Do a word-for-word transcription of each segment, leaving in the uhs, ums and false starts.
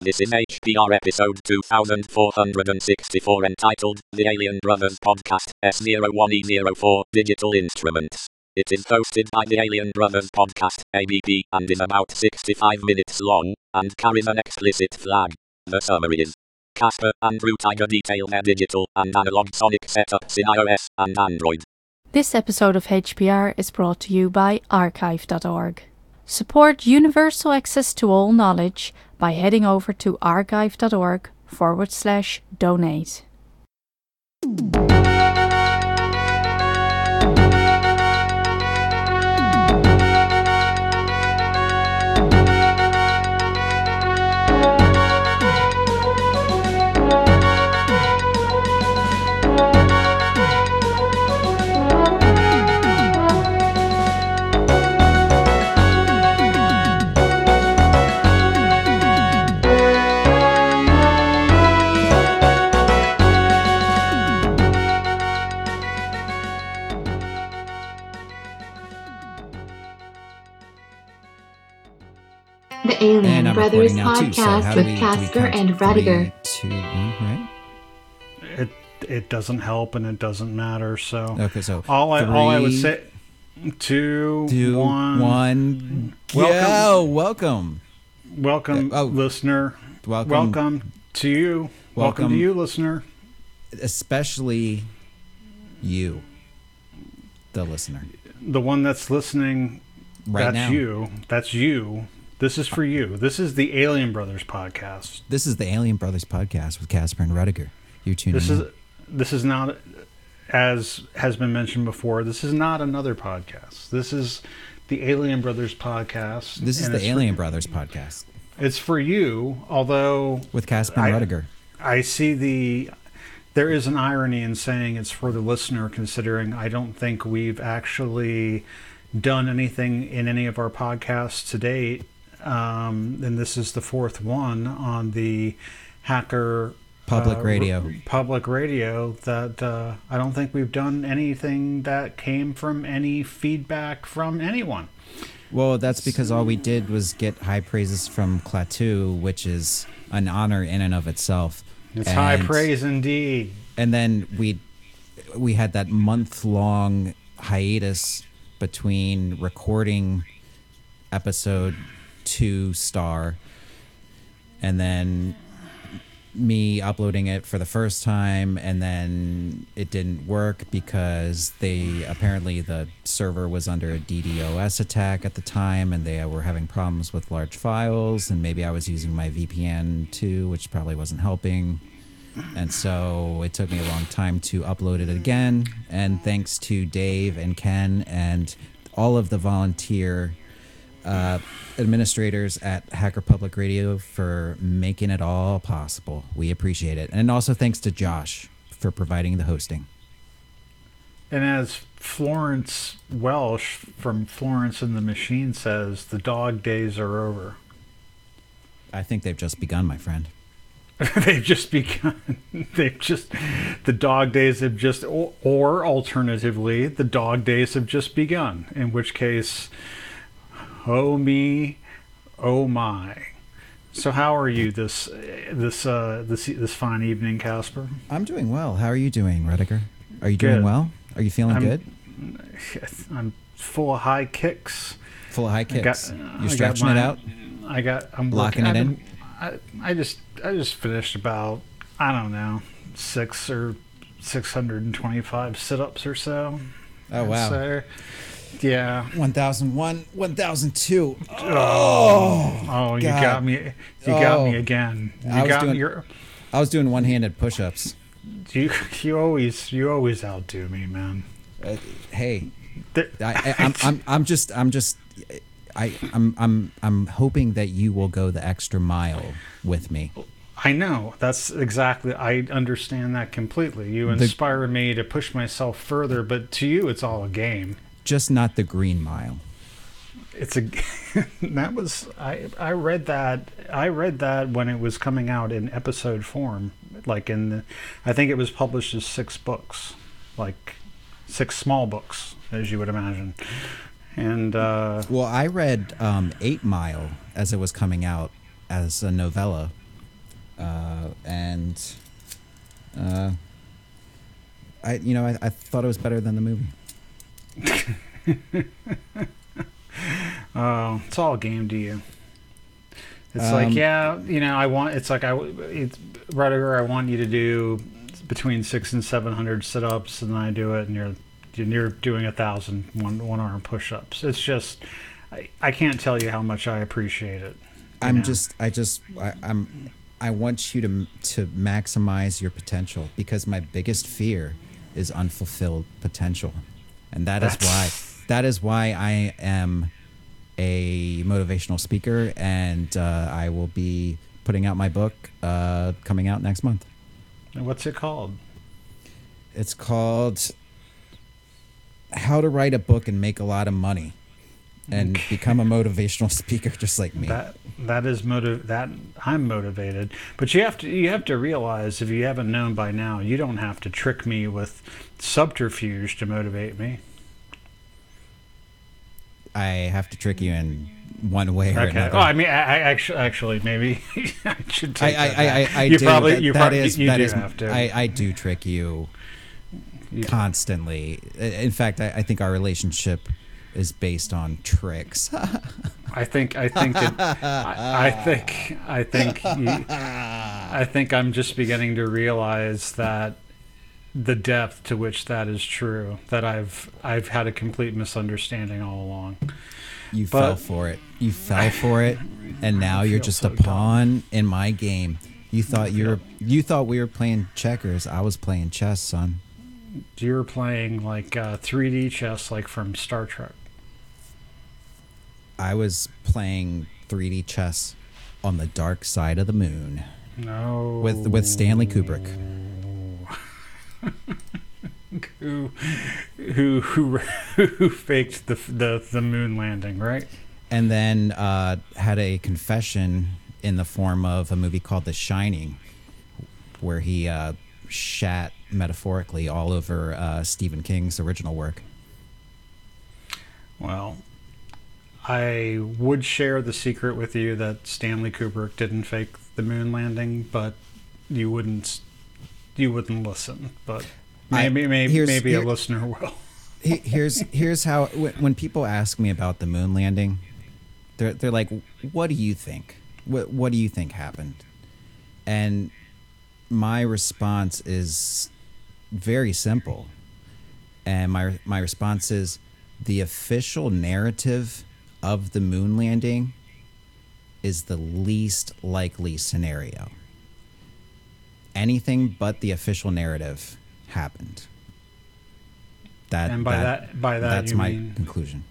This is H P R episode two thousand four hundred sixty-four entitled The Alien Brothers Podcast S zero one E zero four Digital Instruments. It is hosted by the Alien Brothers Podcast, A B P, and is about sixty-five minutes long, and carries an explicit flag. The summary is: Casper and Blue Tiger detail their digital and analog sonic setups in iOS and Android. This episode of H P R is brought to you by archive dot org. Support universal access to all knowledge by heading over to archive dot org forward slash donate. The Alien Brothers Podcast with Casper and Rediger. Three, two, one, right? It it doesn't help and it doesn't matter. So okay, so all I three, all I would say, two, two one, one. Welcome, Yo, welcome, welcome, oh, listener. Welcome, welcome to you. Welcome, welcome to you, listener. Especially you, the listener, the one that's listening. Right that's now. you. That's you. This is for you. This is the Alien Brothers Podcast. This is the Alien Brothers Podcast with Casper and Rediger. You're tuning this in. Is, this is not, as has been mentioned before, this is not another podcast. This is the Alien Brothers Podcast. This is the Alien for, Brothers Podcast. It's for you, although... With Casper and I, Rediger. I see the... There is an irony in saying it's for the listener, considering I don't think we've actually done anything in any of our podcasts to date. Um, and this is the fourth one on the Hacker Public uh, Radio. R- public Radio that uh, I don't think we've done anything that came from any feedback from anyone. Well, that's because all we did was get high praises from Klaatu, which is an honor in and of itself. It's and, high praise indeed. And then we we had that month-long hiatus between recording episode two star and then me uploading it for the first time, and then it didn't work because they apparently the server was under a DDoS attack at the time, and they were having problems with large files, and maybe I was using my V P N too, which probably wasn't helping. And so it took me a long time to upload it again, and thanks to Dave and Ken and all of the volunteer Uh, administrators at Hacker Public Radio for making it all possible. We appreciate it. And also thanks to Josh for providing the hosting. And as Florence Welsh from Florence and the Machine says, the dog days are over. I think they've just begun, my friend. They've just begun. They've just, the dog days have just, or, or alternatively, the dog days have just begun. In which case, oh me, oh my. So how are you this this uh, this this fine evening, Casper? I'm doing well. How are you doing, Rediger? Are you Good. doing well? Are you feeling I'm, good? I'm full of high kicks. Full of high kicks. Got, You're I stretching my, it out? I got I'm locking working, it been, in. I, I just I just finished about I don't know six or six hundred and twenty-five sit-ups or so. Oh wow. So, yeah. one thousand one, one thousand two. Oh, oh, you God. got me. You oh. got me again. You I was got doing, me. You're, I was doing one-handed push-ups. you you always you always outdo me, man. Uh, hey, There, I, I, I'm I'm I'm just I'm just I I'm I'm I'm hoping that you will go the extra mile with me. I know. That's exactly. I understand that completely. You inspire the, me to push myself further, but to you, it's all a game. Just not the green mile. It's a. that was I. I read that. I read that when it was coming out in episode form, like in. The, I think it was published as six books, like six small books, as you would imagine. And uh, well, I read um, Eight Mile as it was coming out as a novella, uh, and uh, I, you know, I, I thought it was better than the movie. Oh, it's all game to you. It's Um, like, yeah, you know, I want. It's like I, it's Rudiger. I want you to do between six and seven hundred sit-ups, and I do it, and you're you're doing a thousand one one arm push-ups. It's just, I, I can't tell you how much I appreciate it. I'm know? just, I just, I, I'm, I want you to to maximize your potential, because my biggest fear is unfulfilled potential, and that is why, that is why I am a motivational speaker, and uh, I will be putting out my book uh, coming out next month. What's it called? It's called How to Write a Book and Make a Lot of Money and Become a Motivational Speaker just like me. That that is motiv- that I'm motivated, but you have to you have to realize, if you haven't known by now, you don't have to trick me with subterfuge to motivate me. I have to trick you in one way or Okay. another. Oh, I mean, I, I actually, actually, maybe I should take I, that I, I, back. I you do. Probably, that, you that probably, is, you that do is, have to. I, I do trick you You- constantly. In fact, I, I think our relationship is based on tricks. I think, I think, it, I, I think, I think, you, I think I'm just beginning to realize that the depth to which that is true. That I've, I've had a complete misunderstanding all along. You But- fell for it. You fell for it, and now you're feel just so a pawn in my game. You thought you were. You thought we were playing checkers. I was playing chess, son. You were playing like uh, three D chess, like from Star Trek. I was playing three D chess on the dark side of the moon No. with with Stanley Kubrick. who, who, who, who faked the the the moon landing, right? And then uh, had a confession in the form of a movie called The Shining, where he uh, shat metaphorically all over uh, Stephen King's original work. Well, I would share the secret with you that Stanley Kubrick didn't fake the moon landing, but you wouldn't you wouldn't listen. But maybe I- maybe here's- maybe here- a listener will. He- here's here's how when when people ask me about the moon landing, they're they're like, "What do you think? What what do you think happened?" And my response is very simple. And my my response is, the official narrative of the moon landing is the least likely scenario. Anything but the official narrative happened. That, And by that, by that that's you my mean. conclusion.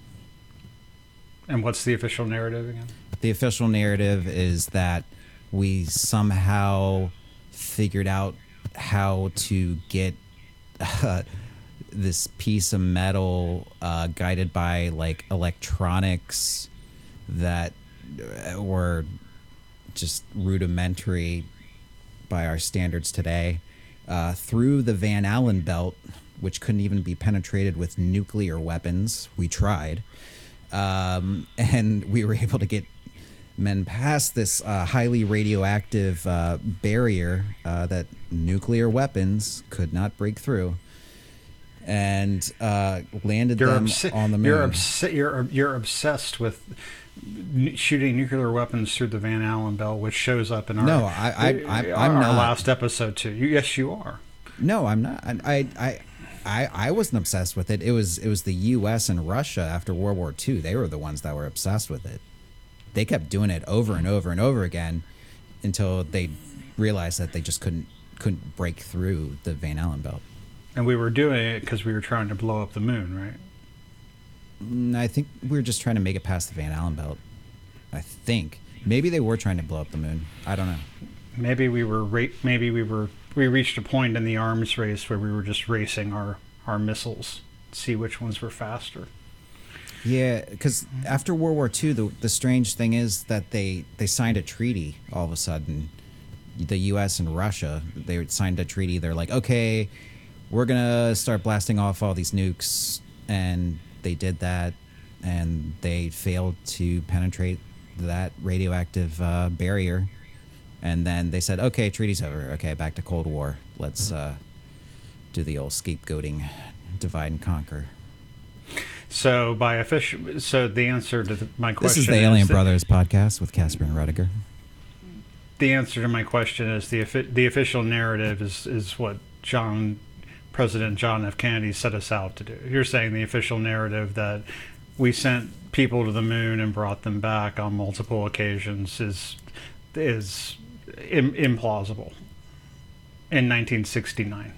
And what's the official narrative again? The official narrative is that we somehow figured out how to get uh, this piece of metal uh, guided by like electronics that were just rudimentary by our standards today uh, through the Van Allen belt, which couldn't even be penetrated with nuclear weapons. We tried. Um, and we were able to get men past this uh, highly radioactive uh, barrier uh, that nuclear weapons could not break through, and uh, landed You're them obs- on the moon. You're, obs- you're you're obsessed with n- shooting nuclear weapons through the Van Allen belt, which shows up in our No, I- I- I- I'm our not. last episode too. You, yes, you are. No, I'm not. I, I, I, I wasn't obsessed with it. It was, it was the U S and Russia after World War Two. They were the ones that were obsessed with it. They kept doing it over and over and over again until they realized that they just couldn't, couldn't break through the Van Allen belt. And we were doing it because we were trying to blow up the moon, right? Mm, I think we were just trying to make it past the Van Allen belt. I think maybe they were trying to blow up the moon. I don't know. Maybe we were ra- maybe we were we reached a point in the arms race where we were just racing our our missiles, see which ones were faster. Yeah, because after World War Two, the the strange thing is that they they signed a treaty all of a sudden. The U S and Russia, they signed a treaty. They're like, okay, we're gonna start blasting off all these nukes, and they did that, and they failed to penetrate that radioactive uh, barrier, And then they said, okay, treaty's over. Okay, back to Cold War. Let's uh, do the old scapegoating, divide and conquer. So by official, so the answer to the, my question This is the Alien is that, Brothers podcast with Casper and Rudiger. The answer to my question is the the official narrative is is what John President John F. Kennedy set us out to do. You're saying the official narrative that we sent people to the moon and brought them back on multiple occasions is is im- implausible in nineteen sixty-nine.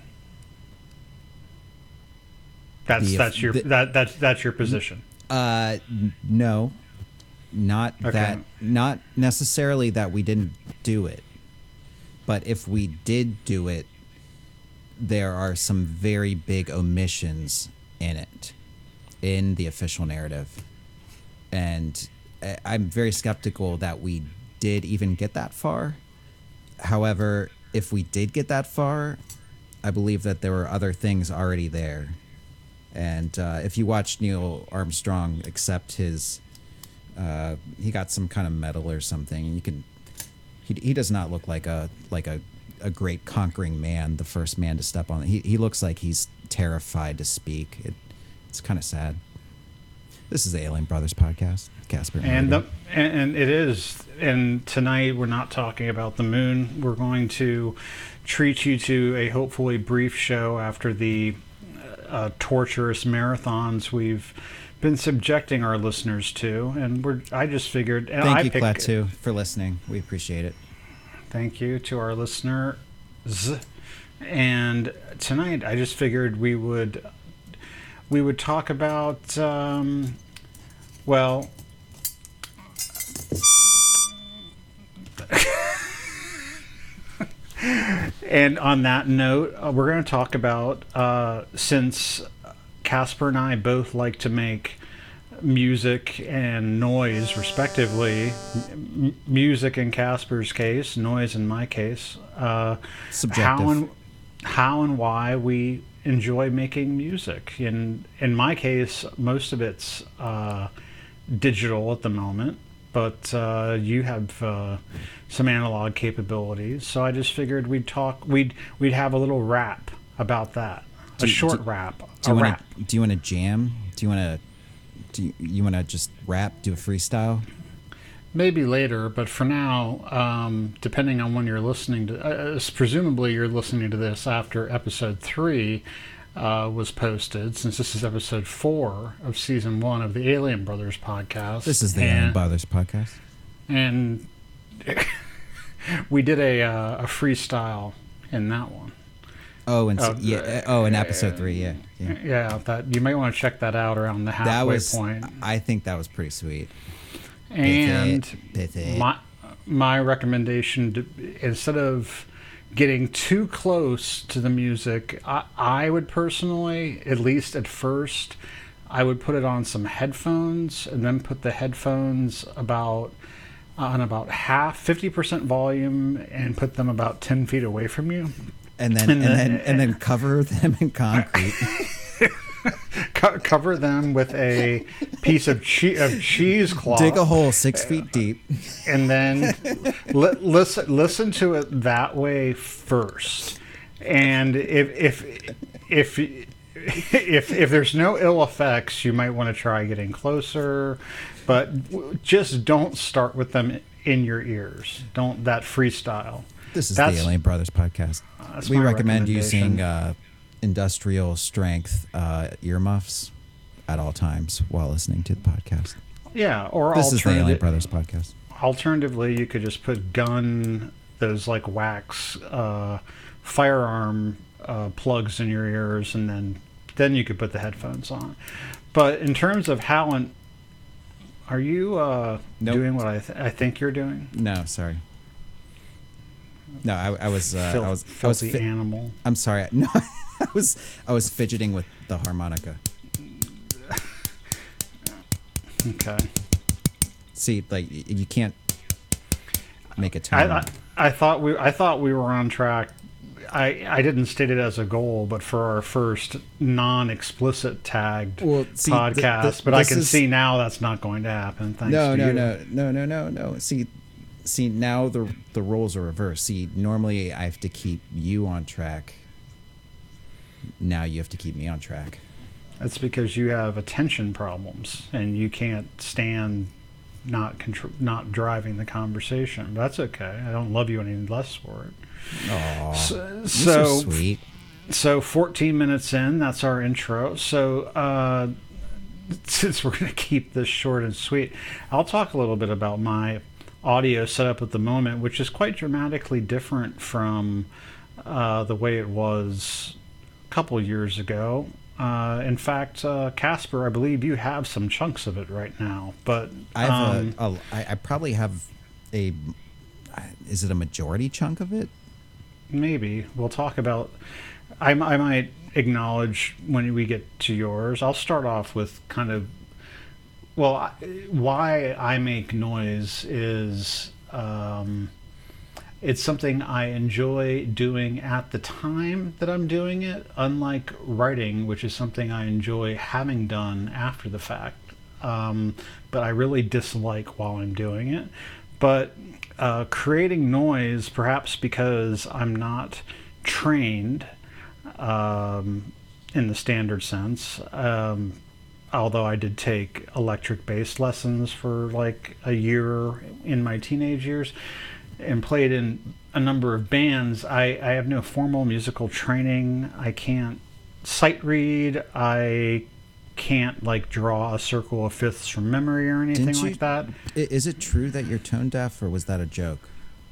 That's The- that's your the- that that's that's your position. Uh, n- no, not Okay. that. Not necessarily that we didn't do it, but if we did do it, there are some very big omissions in it, in the official narrative, and I- I'm very skeptical that we did even get that far. However, if we did get that far, I believe that there were other things already there. And uh, if you watch Neil Armstrong accept his, uh, he got some kind of medal or something. And you can, he he does not look like a like a, a great conquering man, the first man to step on it. He he looks like he's terrified to speak. It, it's kind of sad. This is the Alien Brothers podcast, Casper. And And Rudiger. the, and, and it is. And tonight we're not talking about the moon. We're going to treat you to a hopefully brief show after the uh, torturous marathons we've been subjecting our listeners to. And we're. I just figured. And Thank I you, picked, Klaatu, for listening. We appreciate it. Thank you to our listeners. And tonight I just figured we would we would talk about um, well. And on that note, uh, we're going to talk about, uh, since Casper and I both like to make music and noise, respectively, m- music in Casper's case, noise in my case, uh, Subjective. how and, how and why we enjoy making music. In, in my case, most of it's uh, digital at the moment. But uh, you have uh, some analog capabilities, so I just figured we'd talk. We'd we'd have a little rap about that, a Do- short do- rap, Do a you rap. want to? Do you want to jam? Do you want to? Do you, you want to just rap? Do a freestyle? Maybe later, but for now, um, depending on when you're listening to, uh, presumably you're listening to this after episode three uh, was posted, since this is episode four of season one of the Alien Brothers podcast. This is the and, Alien Brothers podcast. and we did a uh, a freestyle in that one. Oh, and so, Uh, yeah. Oh, in episode three, yeah. yeah. Yeah, that you might want to check that out around the halfway That was. point. I think that was pretty sweet. And Pithy, pithy. my my recommendation, to, instead of getting too close to the music, I, I would personally, at least at first, I would put it on some headphones and then put the headphones about on about half, fifty percent volume, and put them about ten feet away from you. And then and, and then then- and then cover them in concrete. Co- cover them with a piece of, che- of cheesecloth. Dig a hole six feet deep. And then li- listen listen to it that way first. And if if if if if there's no ill effects, you might want to try getting closer, but w- just don't start with them in your ears. Don't that freestyle. This is That's- the Alien Brothers podcast. That's We my recommend recommendation. using uh, industrial strength uh, earmuffs at all times while listening to the podcast. Yeah, or This is the Alien alternative, Brothers podcast. alternatively, you could just put gun, those like wax uh, firearm uh, plugs in your ears, and then then you could put the headphones on. But in terms of how and are you uh, Nope. doing what I th- I think you're doing? No, sorry. No, I, I was. Uh, Fil- I was. I was. filthy Fi- animal. I'm sorry. No, I was. I was fidgeting with the harmonica. Okay. See, like y- you can't make a tone. I, I I thought we I thought we were on track. I I didn't state it as a goal, but for our first non-explicit tagged Well, see, th- podcast, th- but I this can is- see now that's not going to happen. Thanks no, to no, you. no, no, no, no, no. See, See, now the the roles are reversed. See, normally I have to keep you on track. Now you have to keep me on track. That's because you have attention problems and you can't stand not contr- not driving the conversation. That's okay. I don't love you any less for it. Aww, so, so, so sweet. So fourteen minutes in, that's our intro. So uh, since we're going to keep this short and sweet, I'll talk a little bit about my audio setup at the moment, which is quite dramatically different from uh, the way it was a couple years ago. Uh, in fact, uh, Casper, I believe you have some chunks of it right now. But I have um, a, a, I, I probably have a. Is it a majority chunk of it? Maybe we'll talk about. I, I might acknowledge when we get to yours. I'll start off with kind of. Well, I, why I make noise is um, it's something I enjoy doing at the time that I'm doing it, unlike writing, which is something I enjoy having done after the fact. Um, but I really dislike while I'm doing it. But uh, creating noise, perhaps because I'm not trained um, in the standard sense, um, although I did take electric bass lessons for like a year in my teenage years and played in a number of bands, I, I have no formal musical training. I can't sight read. I can't like draw a circle of fifths from memory or anything Didn't you, like that. Is it true that you're tone deaf, or was that a joke?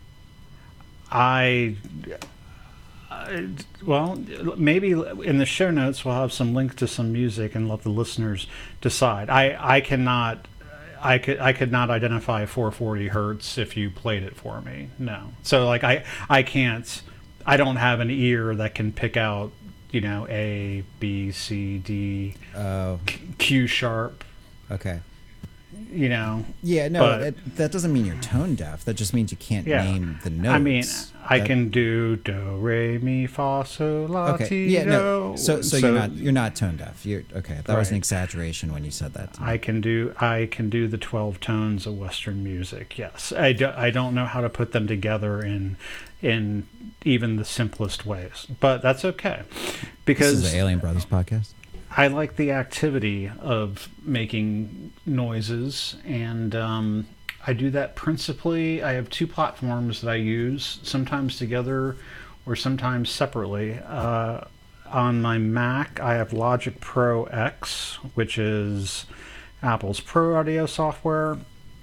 I... Uh, well, maybe in the show notes we'll have some link to some music and let the listeners decide. I, I cannot, I could I could not identify four forty hertz if you played it for me. No, so like I I can't. I don't have an ear that can pick out, you know, A, B, C, D, oh. Q sharp. Okay. You know. Yeah, no, but, it, that doesn't mean you're tone deaf. That just means you can't yeah. name the notes. I mean, I that, can do do re mi fa sol la okay. ti Yeah, do. no. So, so, so you're not you're not tone deaf. You're okay. That right. was an exaggeration when you said that. I can do I can do the twelve tones of Western music. Yes, I, do, I don't know how to put them together in in even the simplest ways, but that's okay because this is the Alien Brothers podcast. I like the activity of making noises, and um, I do that principally. I have two platforms that I use, sometimes together or sometimes separately. Uh, on my Mac, I have Logic Pro X, which is Apple's Pro Audio software.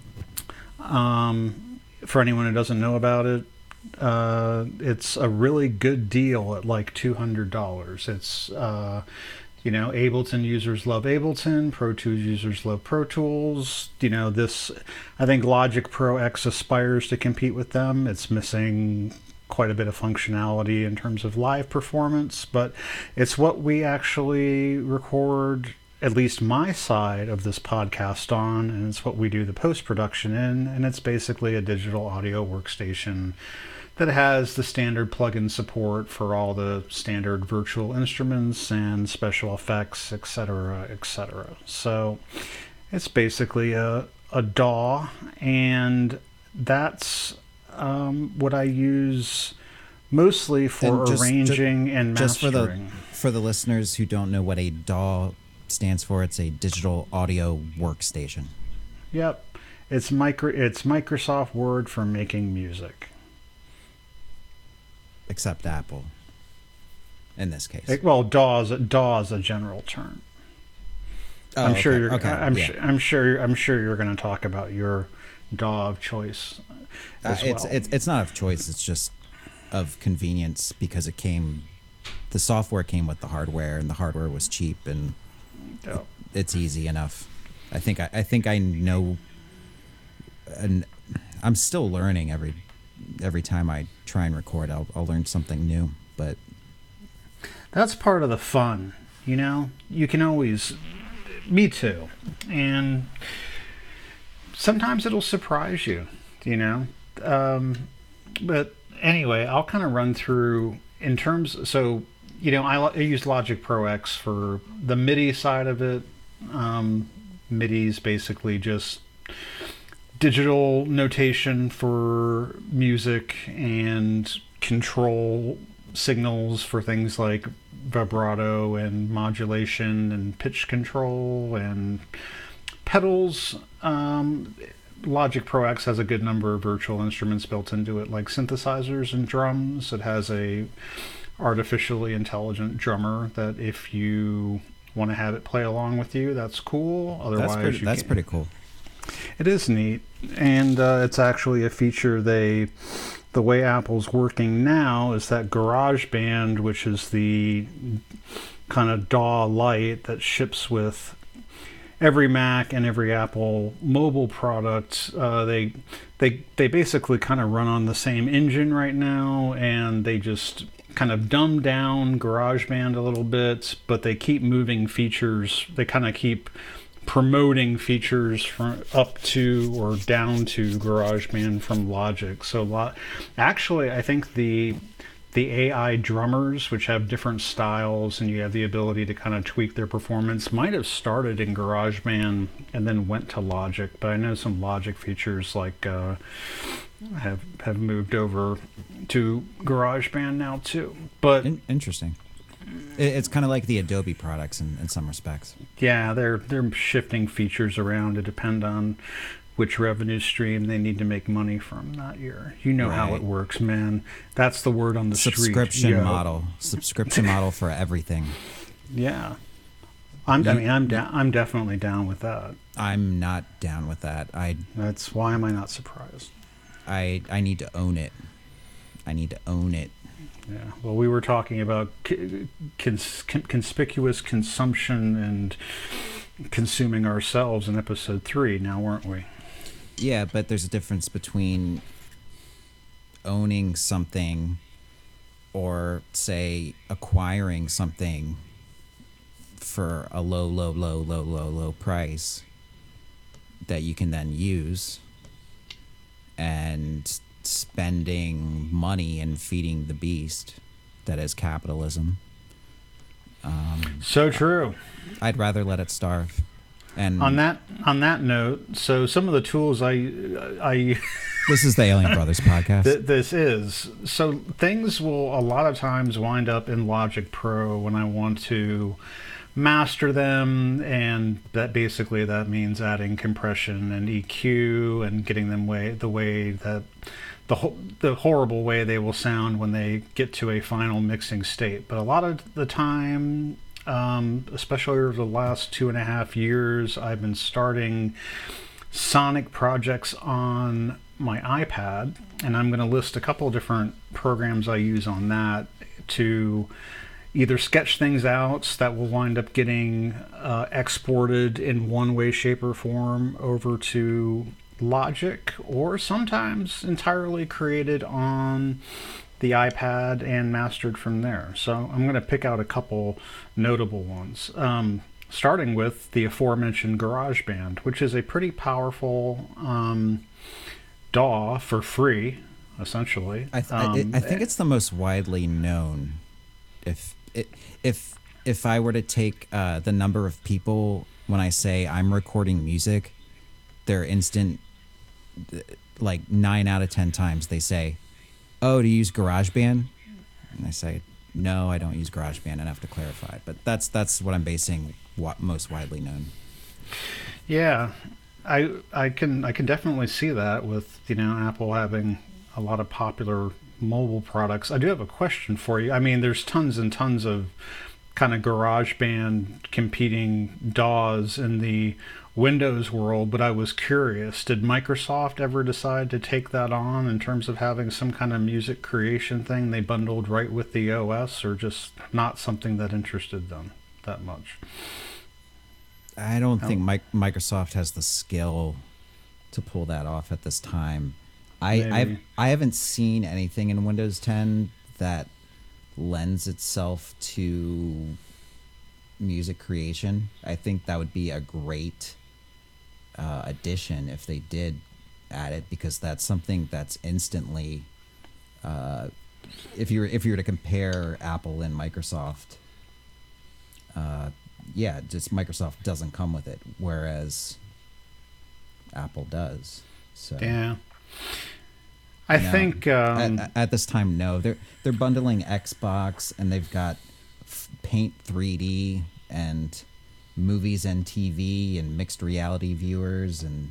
Um, for anyone who doesn't know about it, uh, it's a really good deal at like two hundred dollars. It's... Uh, You know, Ableton users love Ableton, Pro Tools users love Pro Tools. You know, this, I think Logic Pro X aspires to compete with them. It's missing quite a bit of functionality in terms of live performance, but it's what we actually record, at least my side of this podcast on, and it's what we do the post-production in, and it's basically a digital audio workstation that has the standard plugin support for all the standard virtual instruments and special effects, et cetera, et cetera. So it's basically a, a D A W, and that's um, what I use mostly for and just, arranging just, and mastering. Just for the, for the listeners who don't know what a D A W stands for, it's a digital audio workstation. Yep. It's micro. It's Microsoft Word for making music. Except Apple, in this case. It, well, D A W is a, D A W is a general term. Oh, I'm okay. sure you're. Okay. I'm yeah. sure. I'm sure. I'm sure you're going to talk about your D A W of choice. As uh, it's well. it's it's not of choice. It's just of convenience because it came. The software came with the hardware, and the hardware was cheap, and oh. it, it's easy enough. I think I, I think I know. And I'm still learning every. Every time I try and record, I'll, I'll learn something new, but that's part of the fun, you know? You can always, me too. And sometimes it'll surprise you, you know? Um, but anyway, I'll kind of run through in terms, so, you know, I, I use Logic Pro X for the MIDI side of it. Um, MIDI is basically just digital notation for music and control signals for things like vibrato and modulation and pitch control and pedals. Um, Logic Pro X has a good number of virtual instruments built into it, like synthesizers and drums. It has a artificially intelligent drummer that if you want to have it play along with you, that's cool. Otherwise, that's pretty, you that's can... pretty cool. It is neat, and uh, it's actually a feature they... The way Apple's working now is that GarageBand, which is the kind of D A W Lite that ships with every Mac and every Apple mobile product, uh, they they they basically kind of run on the same engine right now, and they just kind of dumb down GarageBand a little bit, but they keep moving features. They kind of keep promoting features from up to or down to GarageBand from Logic. So lo- actually, I think the the A I drummers, which have different styles and you have the ability to kind of tweak their performance, might have started in GarageBand and then went to Logic. But I know some Logic features like uh, have have moved over to GarageBand now too. But In- interesting. It's kind of like the Adobe products in, in some respects. Yeah, they're they're shifting features around to depend on which revenue stream they need to make money from that year. You know right. how it works, man. That's the word on the Subscription street. Subscription model. Subscription model for everything. Yeah. I'm, I mean, I'm down. I'm definitely down with that. I'm not down with that. I. That's why am I not surprised? I I need to own it. I need to own it. Yeah. Well, we were talking about cons- conspicuous consumption and consuming ourselves in episode three now, weren't we? Yeah, but there's a difference between owning something or, say, acquiring something for a low, low, low, low, low, low price that you can then use and spending money and feeding the beast that is capitalism. Um, so true. I'd rather let it starve. And on that on that note, so some of the tools I I this is the Alien Brothers podcast. Th- this is so things will a lot of times wind up in Logic Pro when I want to master them, and that basically that means adding compression and E Q and getting them way the way that the ho- the horrible way they will sound when they get to a final mixing state. But a lot of the time, um, especially over the last two and a half years, I've been starting sonic projects on my iPad, and I'm going to list a couple of different programs I use on that to either sketch things out that will wind up getting uh, exported in one way, shape, or form over to Logic, or sometimes entirely created on the iPad and mastered from there. So I'm going to pick out a couple notable ones, um, starting with the aforementioned GarageBand, which is a pretty powerful um, D A W for free, essentially. I, th- um, I, I think it's the most widely known. If it, if if I were to take uh, the number of people when I say I'm recording music, their instant, like nine out of ten times they say, "Oh, do you use GarageBand?" And I say, "No, I don't use GarageBand," and I have to clarify. But that's that's what I'm basing what most widely known. Yeah, I I can I can definitely see that with, you know, Apple having a lot of popular mobile products. I do have a question for you. I mean, there's tons and tons of kind of GarageBand competing D A Ws in the Windows world, but I was curious, did Microsoft ever decide to take that on in terms of having some kind of music creation thing they bundled right with the O S, or just not something that interested them that much? I don't think Mi- Microsoft has the skill to pull that off at this time. I I've, I haven't seen anything in Windows ten that lends itself to music creation. I think that would be a great uh, addition if they did add it, because that's something that's instantly. Uh, if you were if you were to compare Apple and Microsoft, uh, yeah, just Microsoft doesn't come with it, whereas Apple does. So yeah, I no, think um, at, at this time, no, they're they're bundling Xbox, and they've got f- Paint three D and movies and T V and mixed reality viewers and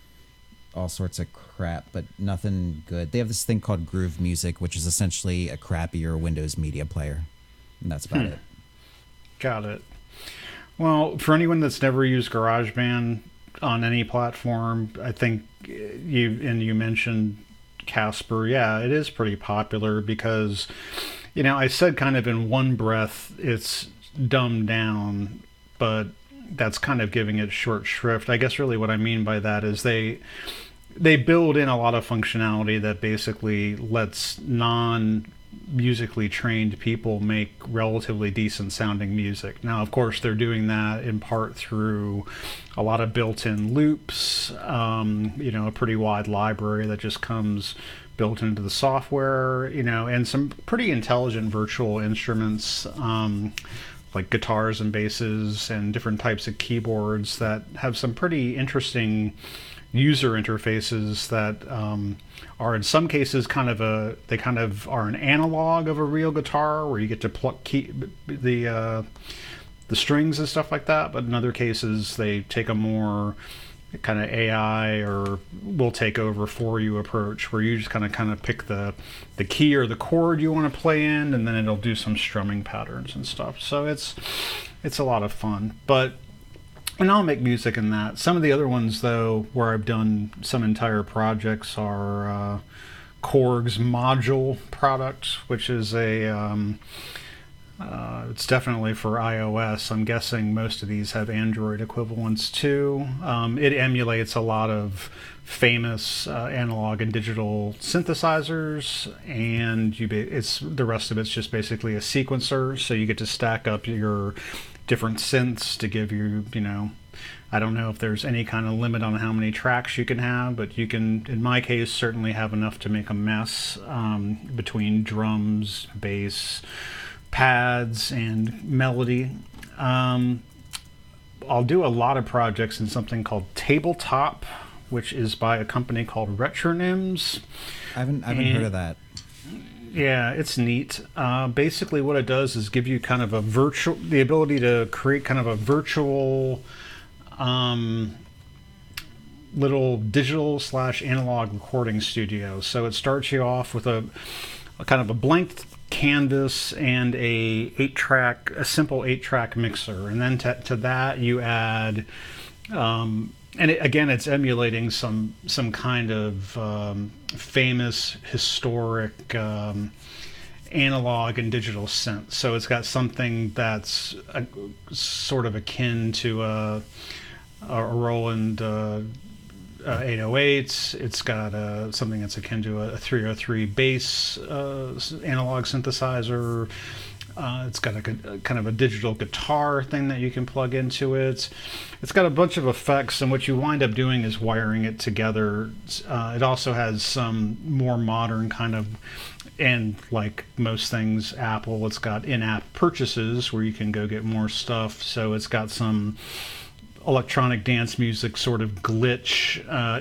all sorts of crap, but nothing good. They have this thing called Groove Music, which is essentially a crappier Windows media player, and that's about hmm. it. Got it. Well, for anyone that's never used GarageBand on any platform, I think you and you mentioned Casper. Yeah, it is pretty popular because, you know, I said kind of in one breath it's dumbed down, but that's kind of giving it short shrift. I guess really what I mean by that is they they build in a lot of functionality that basically lets non musically trained people make relatively decent sounding music. Now, of course, they're doing that in part through a lot of built-in loops, um, you know, a pretty wide library that just comes built into the software, you know, and some pretty intelligent virtual instruments, um, like guitars and basses and different types of keyboards that have some pretty interesting user interfaces that um, are in some cases kind of a they kind of are an analog of a real guitar where you get to pluck key, the uh, the strings and stuff like that, but in other cases they take a more kind of A I or will take over for you approach where you just kind of kind of pick the the key or the chord you want to play in, and then it'll do some strumming patterns and stuff. So it's it's a lot of fun. But and I'll make music in that. Some of the other ones, though, where I've done some entire projects are uh, Korg's Module product, which is a, um, uh, it's definitely for iOS. I'm guessing most of these have Android equivalents too. Um, it emulates a lot of famous uh, analog and digital synthesizers, and you ba- it's the rest of it's just basically a sequencer, so you get to stack up your different synths to give you, you know, I don't know if there's any kind of limit on how many tracks you can have, but you can, in my case, certainly have enough to make a mess um, between drums, bass, pads, and melody. Um, I'll do a lot of projects in something called Tabletop, which is by a company called Retronyms. I haven't, I haven't and, heard of that. Yeah, it's neat. Uh, basically, what it does is give you kind of a virtual, the ability to create kind of a virtual um, little digital slash analog recording studio. So it starts you off with a, a kind of a blank canvas and a eight track, a simple eight track mixer, and then to, to that you add. Um, And it, again, it's emulating some some kind of um, famous historic um, analog and digital synth. So it's got something that's a, sort of akin to a, a Roland uh, uh, eight oh eights. It's got uh, something that's akin to a three oh three bass uh, analog synthesizer. Uh, it's got a, a kind of a digital guitar thing that you can plug into it. It's got a bunch of effects, and what you wind up doing is wiring it together. Uh, it also has some more modern kind of, and like most things Apple, it's got in-app purchases where you can go get more stuff. So it's got some electronic dance music sort of glitch uh,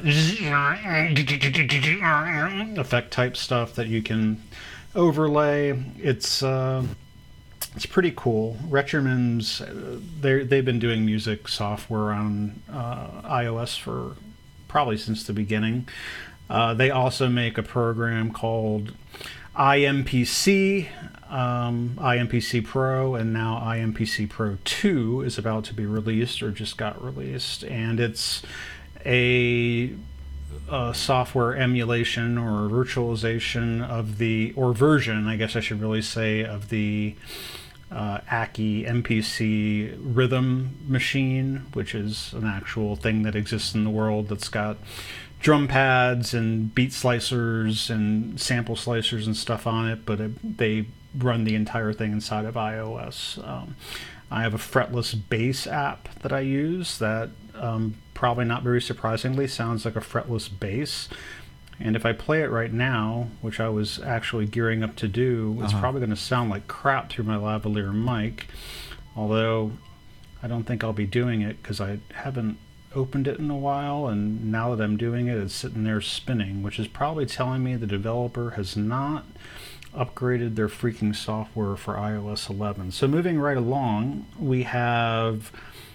effect type stuff that you can overlay. It's uh, It's pretty cool. Retronyms, they they've been doing music software on uh, iOS for probably since the beginning. Uh, they also make a program called I M P C, um, I M P C Pro, and now I M P C Pro two is about to be released or just got released, and it's a a software emulation or virtualization of the, or version, I guess I should really say, of the uh, A C I M P C rhythm machine, which is an actual thing that exists in the world that's got drum pads and beat slicers and sample slicers and stuff on it, but it, they run the entire thing inside of iOS. Um, I have a fretless bass app that I use that um, probably not very surprisingly sounds like a fretless bass. And if I play it right now, which I was actually gearing up to do, it's uh-huh. probably going to sound like crap through my lavalier mic. Although I don't think I'll be doing it because I haven't opened it in a while, and now that I'm doing it, it's sitting there spinning, which is probably telling me the developer has not upgraded their freaking software for i O S eleven. So moving right along, we have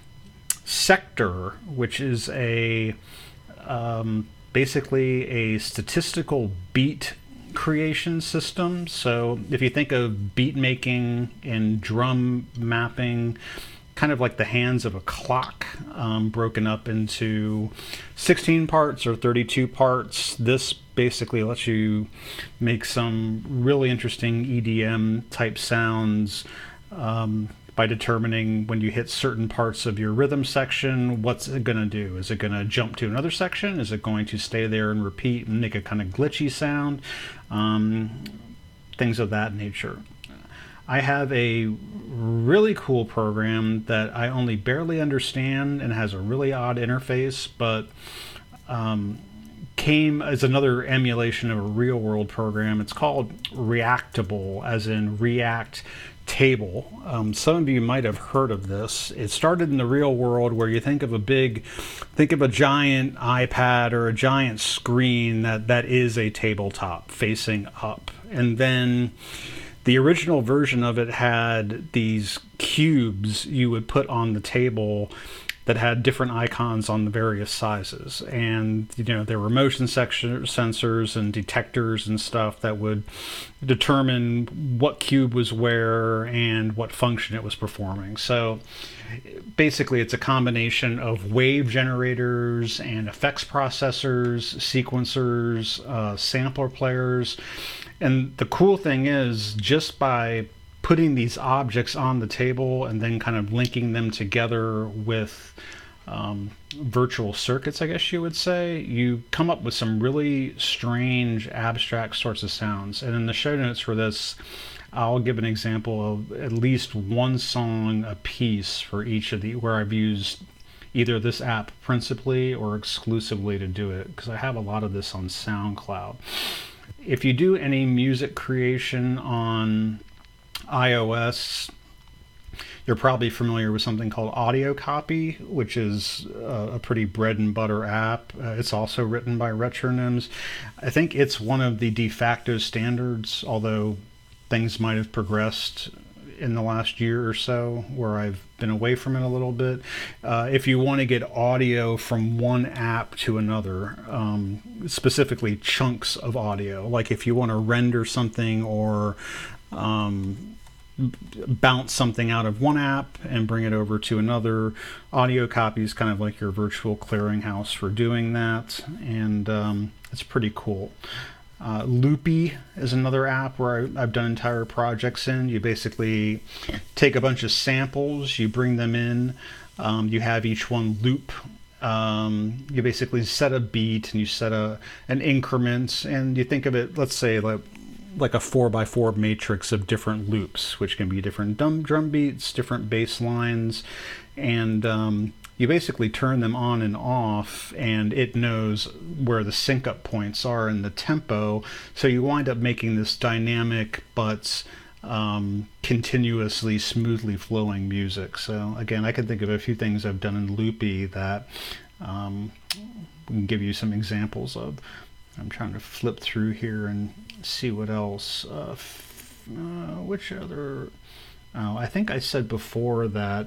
Sector, which is a um, basically a statistical beat creation system. So if you think of beat making and drum mapping, kind of like the hands of a clock, um, broken up into sixteen parts or thirty-two parts, this basically lets you make some really interesting E D M type sounds um, by determining when you hit certain parts of your rhythm section, what's it going to do? Is it going to jump to another section? Is it going to stay there and repeat and make a kind of glitchy sound? Um, things of that nature. I have a really cool program that I only barely understand and has a really odd interface, but um, came as another emulation of a real world program. It's called Reactable, as in React Table. Um, some of you might have heard of this. It started in the real world, where you think of a big, think of a giant iPad or a giant screen that, that is a tabletop facing up. And then the original version of it had these cubes you would put on the table that had different icons on the various sizes, and you know there were motion section sensors and detectors and stuff that would determine what cube was where and what function it was performing. So basically it's a combination of wave generators and effects processors, sequencers, uh, sampler players. And the cool thing is, just by putting these objects on the table and then kind of linking them together with um, virtual circuits, I guess you would say, you come up with some really strange abstract sorts of sounds. And in the show notes for this, I'll give an example of at least one song a piece for each of the, where I've used either this app principally or exclusively to do it, because I have a lot of this on SoundCloud. If you do any music creation on iOS, you're probably familiar with something called Audio Copy, which is a, a pretty bread and butter app. Uh, it's also written by Retronyms. I think it's one of the de facto standards, although things might have progressed in the last year or so where I've been away from it a little bit. Uh, if you want to get audio from one app to another, um, specifically chunks of audio, like if you want to render something or um, bounce something out of one app and bring it over to another, Audio Copy is kind of like your virtual clearinghouse for doing that, and um, it's pretty cool. Uh, Loopy is another app where I, I've done entire projects in. You basically take a bunch of samples, you bring them in, um, you have each one loop. Um, you basically set a beat and you set a an increment, and you think of it, let's say, like like a four by four matrix of different loops, which can be different drum, drum beats, different bass lines, and um, you basically turn them on and off, and it knows where the sync up points are in the tempo, so you wind up making this dynamic but um, continuously smoothly flowing music. So again, I can think of a few things I've done in Loopy that um, we can give you some examples of. I'm trying to flip through here and see what else. Uh, f- uh, which other... Oh, I think I said before that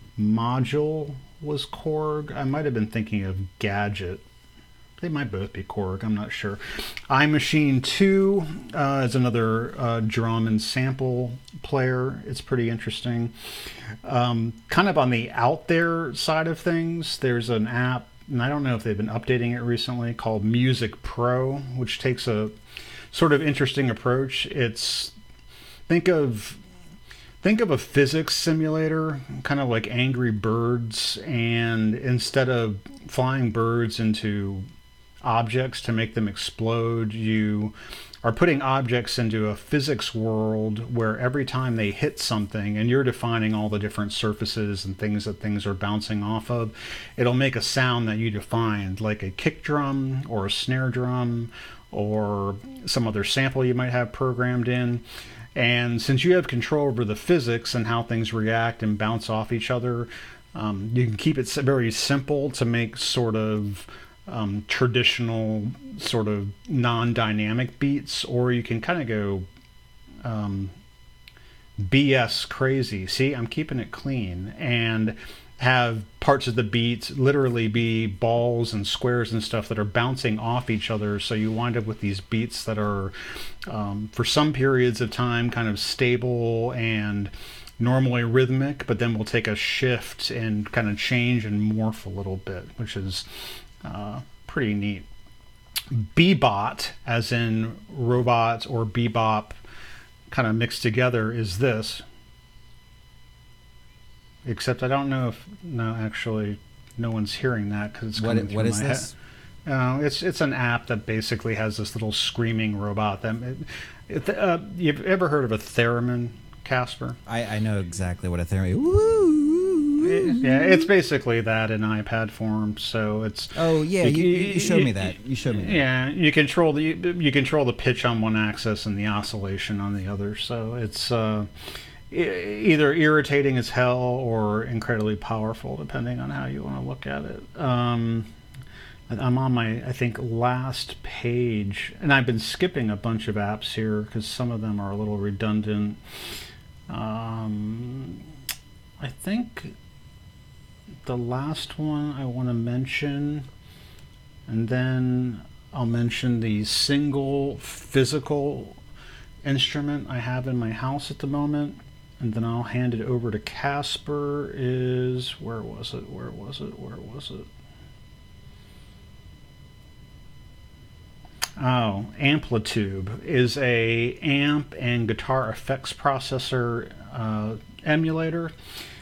Module was Korg. I might have been thinking of Gadget. They might both be Korg, I'm not sure. iMachine two uh, is another uh, drum and sample player. It's pretty interesting. Um, kind of on the out there side of things, there's an app, and I don't know if they've been updating it recently, called Music Pro, which takes a sort of interesting approach. It's, think of Think of a physics simulator, kind of like Angry Birds, and instead of flying birds into objects to make them explode, you are putting objects into a physics world where every time they hit something, and you're defining all the different surfaces and things that things are bouncing off of, it'll make a sound that you defined, like a kick drum or a snare drum or some other sample you might have programmed in. And since you have control over the physics and how things react and bounce off each other, Um, you can keep it very simple to make sort of um, traditional, sort of non-dynamic beats, or you can kind of go um, B S crazy. See, I'm keeping it clean, and have parts of the beats literally be balls and squares and stuff that are bouncing off each other, so you wind up with these beats that are um, for some periods of time kind of stable and normally rhythmic, but then we'll take a shift and kind of change and morph a little bit, which is uh, pretty neat. Bebot, as in robot or bebop kind of mixed together, is this. Except I don't know if, no, actually, no one's hearing that because it's coming what, through what is my this? head. Uh, it's it's an app that basically has this little screaming robot. That it, it, uh, you've ever heard of a theremin, Casper? I, I know exactly what a theremin. Woo! It, yeah, it's basically that in iPad form. So it's oh yeah, you, you, you showed me that. You showed me that. Yeah, you control the you control the pitch on one axis and the oscillation on the other. So it's uh, either irritating as hell or incredibly powerful, depending on how you want to look at it. Um, I'm on my, I think, last page, and I've been skipping a bunch of apps here because some of them are a little redundant. Um, I think the last one I want to mention, and then I'll mention the single physical instrument I have in my house at the moment, and then I'll hand it over to Casper, is, where was it, where was it, where was it? Oh, Amplitude is a amp and guitar effects processor uh, emulator,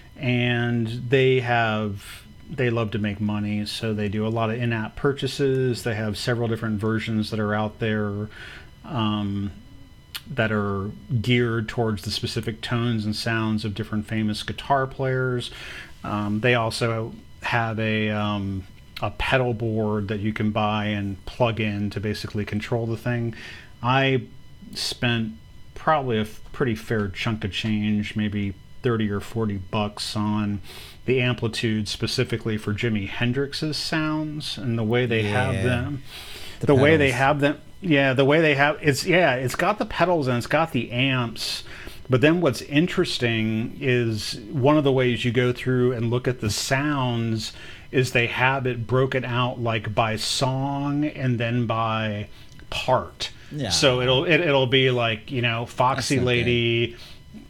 and they have they love to make money, so they do a lot of in-app purchases. They have several different versions that are out there um, that are geared towards the specific tones and sounds of different famous guitar players. Um, they also have a um, a pedal board that you can buy and plug in to basically control the thing. I spent probably a pretty fair chunk of change, maybe thirty or forty bucks on the Amplitude specifically for Jimi Hendrix's sounds and the way they yeah. have them. The, the way they pedals. have them. Yeah, the way they have it's yeah, it's got the pedals and it's got the amps. But then what's interesting is one of the ways you go through and look at the sounds is they have it broken out like by song and then by part. Yeah. So it'll it, it'll be like, you know, Foxy Lady.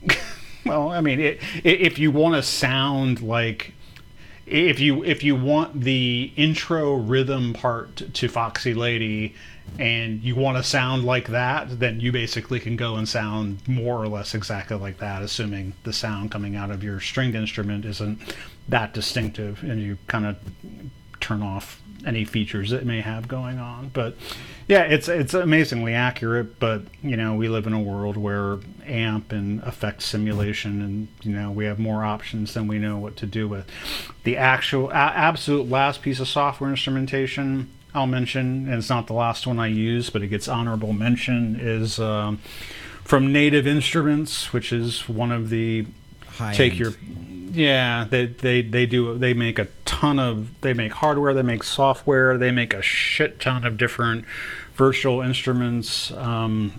Well, I mean, it, it, if you want to sound like, if you if you want the intro rhythm part to Foxy Lady, and you want to sound like that, then you basically can go and sound more or less exactly like that, assuming the sound coming out of your stringed instrument isn't that distinctive, and you kind of turn off any features it may have going on. But yeah, it's it's amazingly accurate, but you know, we live in a world where amp and effect simulation, and you know, we have more options than we know what to do with. The actual a- absolute last piece of software instrumentation I'll mention, and it's not the last one I use, but it gets honorable mention, is um, from Native Instruments, which is one of the High take end. your yeah they, they they do they make a ton of they make hardware, they make software, they make a shit ton of different virtual instruments. um,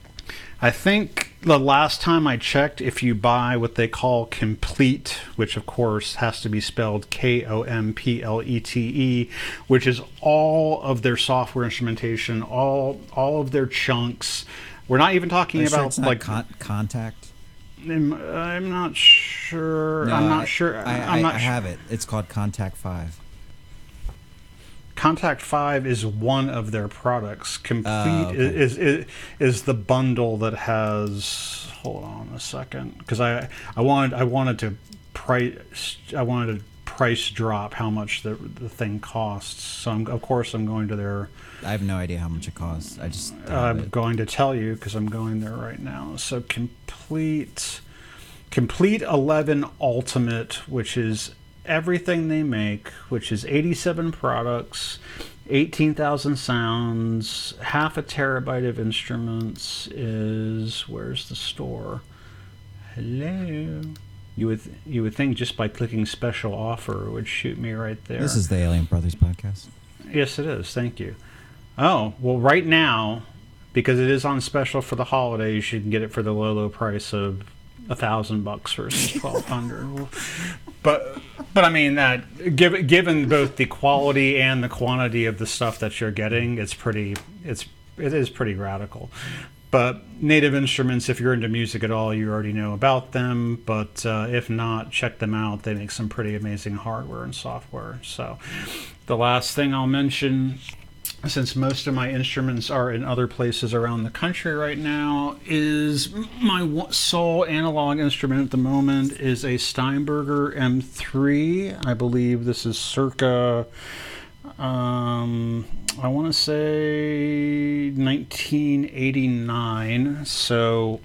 I think the last time I checked, if you buy what they call Komplete, which of course has to be spelled K O M P L E T E, which is all of their software instrumentation, all all of their chunks. We're not even talking Are you about sure it's not like con- Contact. I'm, I'm not sure. No, I'm not I, sure. I, I'm I, not I sure. have it. It's called Contact Five. Contact Five is one of their products. Komplete Oh, okay. is, is is the bundle that has. Hold on a second, because I I wanted I wanted to price I wanted to price drop how much the the thing costs. So I'm, of course I'm going to their. I have no idea how much it costs. I just have I'm it. going to tell you because I'm going there right now. So Komplete, Komplete eleven Ultimate, which is everything they make, which is eighty-seven products, eighteen thousand sounds, half a terabyte of instruments, is, where's the store? Hello? You would you would think just by clicking special offer it would shoot me right there. This is the Alien Brothers podcast. Yes, it is. Thank you. Oh, well, right now, because it is on special for the holidays, you can get it for the low, low price of a thousand bucks versus twelve hundred. But, but I mean that given given both the quality and the quantity of the stuff that you're getting, it's pretty. It's it is pretty radical. But Native Instruments, if you're into music at all, you already know about them. But uh, if not, check them out. They make some pretty amazing hardware and software. So the last thing I'll mention, since most of my instruments are in other places around the country right now, is my sole analog instrument at the moment is a Steinberger M three. I believe this is circa... Um, I want to say nineteen eighty-nine. So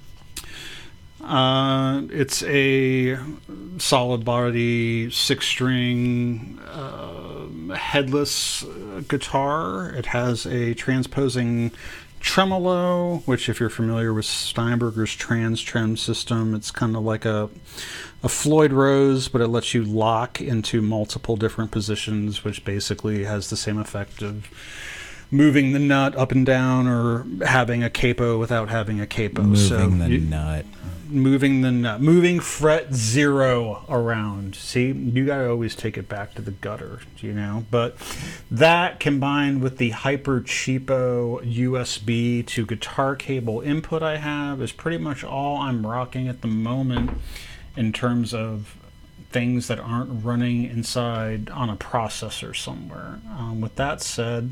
uh, it's a solid body six string uh, headless guitar. It has a transposing tremolo, which if you're familiar with Steinberger's trans trem system, it's kind of like a a Floyd Rose, but it lets you lock into multiple different positions, which basically has the same effect of moving the nut up and down or having a capo without having a capo. Moving so the you, nut. Moving the nut. Moving fret zero around. See, you got to always take it back to the gutter, you know? But that combined with the hyper cheapo U S B to guitar cable input I have is pretty much all I'm rocking at the moment in terms of things that aren't running inside on a processor somewhere. Um, with that said,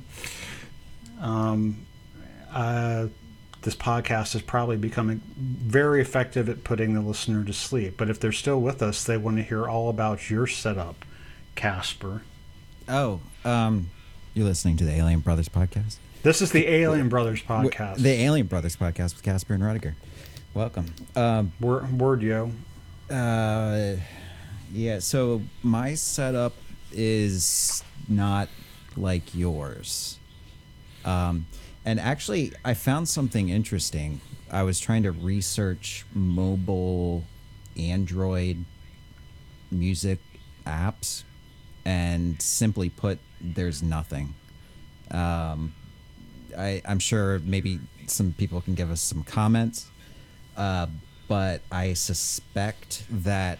um, uh, this podcast is probably becoming very effective at putting the listener to sleep. But if they're still with us, they want to hear all about your setup, Casper. Oh, um, you're listening to the Alien Brothers podcast? This is the Alien Brothers podcast. The Alien Brothers podcast with Casper and Rudiger. Welcome. Um, word, word, yo. Uh, yeah, so my setup is not like yours. Um, and actually, I found something interesting. I was trying to research mobile Android music apps, and simply put, there's nothing. Um, I, I'm sure maybe some people can give us some comments. Uh, but I suspect that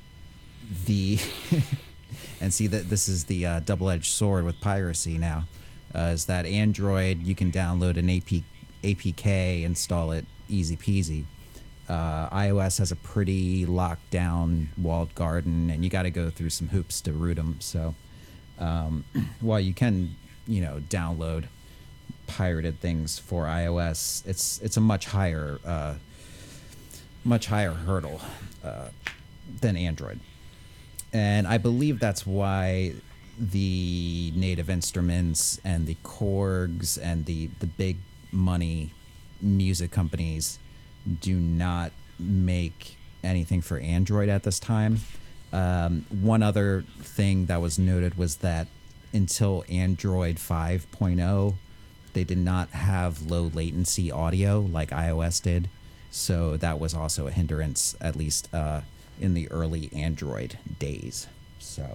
the and see that this is the uh, double-edged sword with piracy now, uh, is that Android, you can download an A P, A P K, install it easy peasy. Uh, iOS has a pretty locked down walled garden, and you got to go through some hoops to root them. So um, while you can, you know, download pirated things for iOS, it's it's a much higher uh, much higher hurdle uh, than Android. And I believe that's why the Native Instruments and the Korgs and the, the big money music companies do not make anything for Android at this time. Um, one other thing that was noted was that until Android five point oh, they did not have low latency audio like iOS did. So that was also a hindrance, at least uh, in the early Android days. So,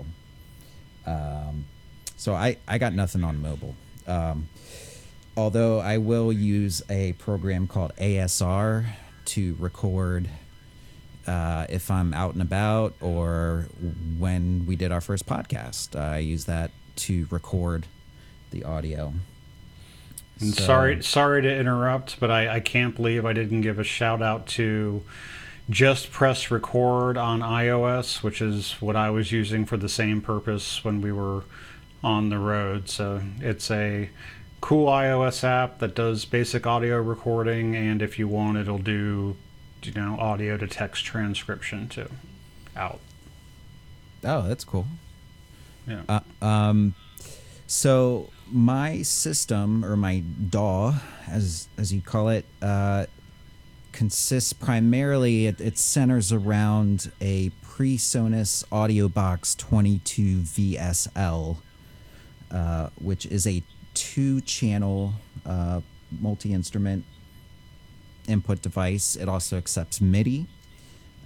um, so I, I got nothing on mobile. Um, although I will use a program called A S R to record uh, if I'm out and about, or when we did our first podcast. I use that to record the audio. And so, sorry, sorry to interrupt, but I, I can't believe I didn't give a shout out to Just Press Record on iOS, which is what I was using for the same purpose when we were on the road. So it's a cool iOS app that does basic audio recording, and if you want, it'll do, you know, audio to text transcription too. Out. Oh, that's cool. Yeah. Uh, um. So my system, or my D A W, as as you call it, uh, consists primarily, it, it centers around a PreSonus AudioBox twenty-two V S L, uh, which is a two-channel uh, multi-instrument input device. It also accepts MIDI.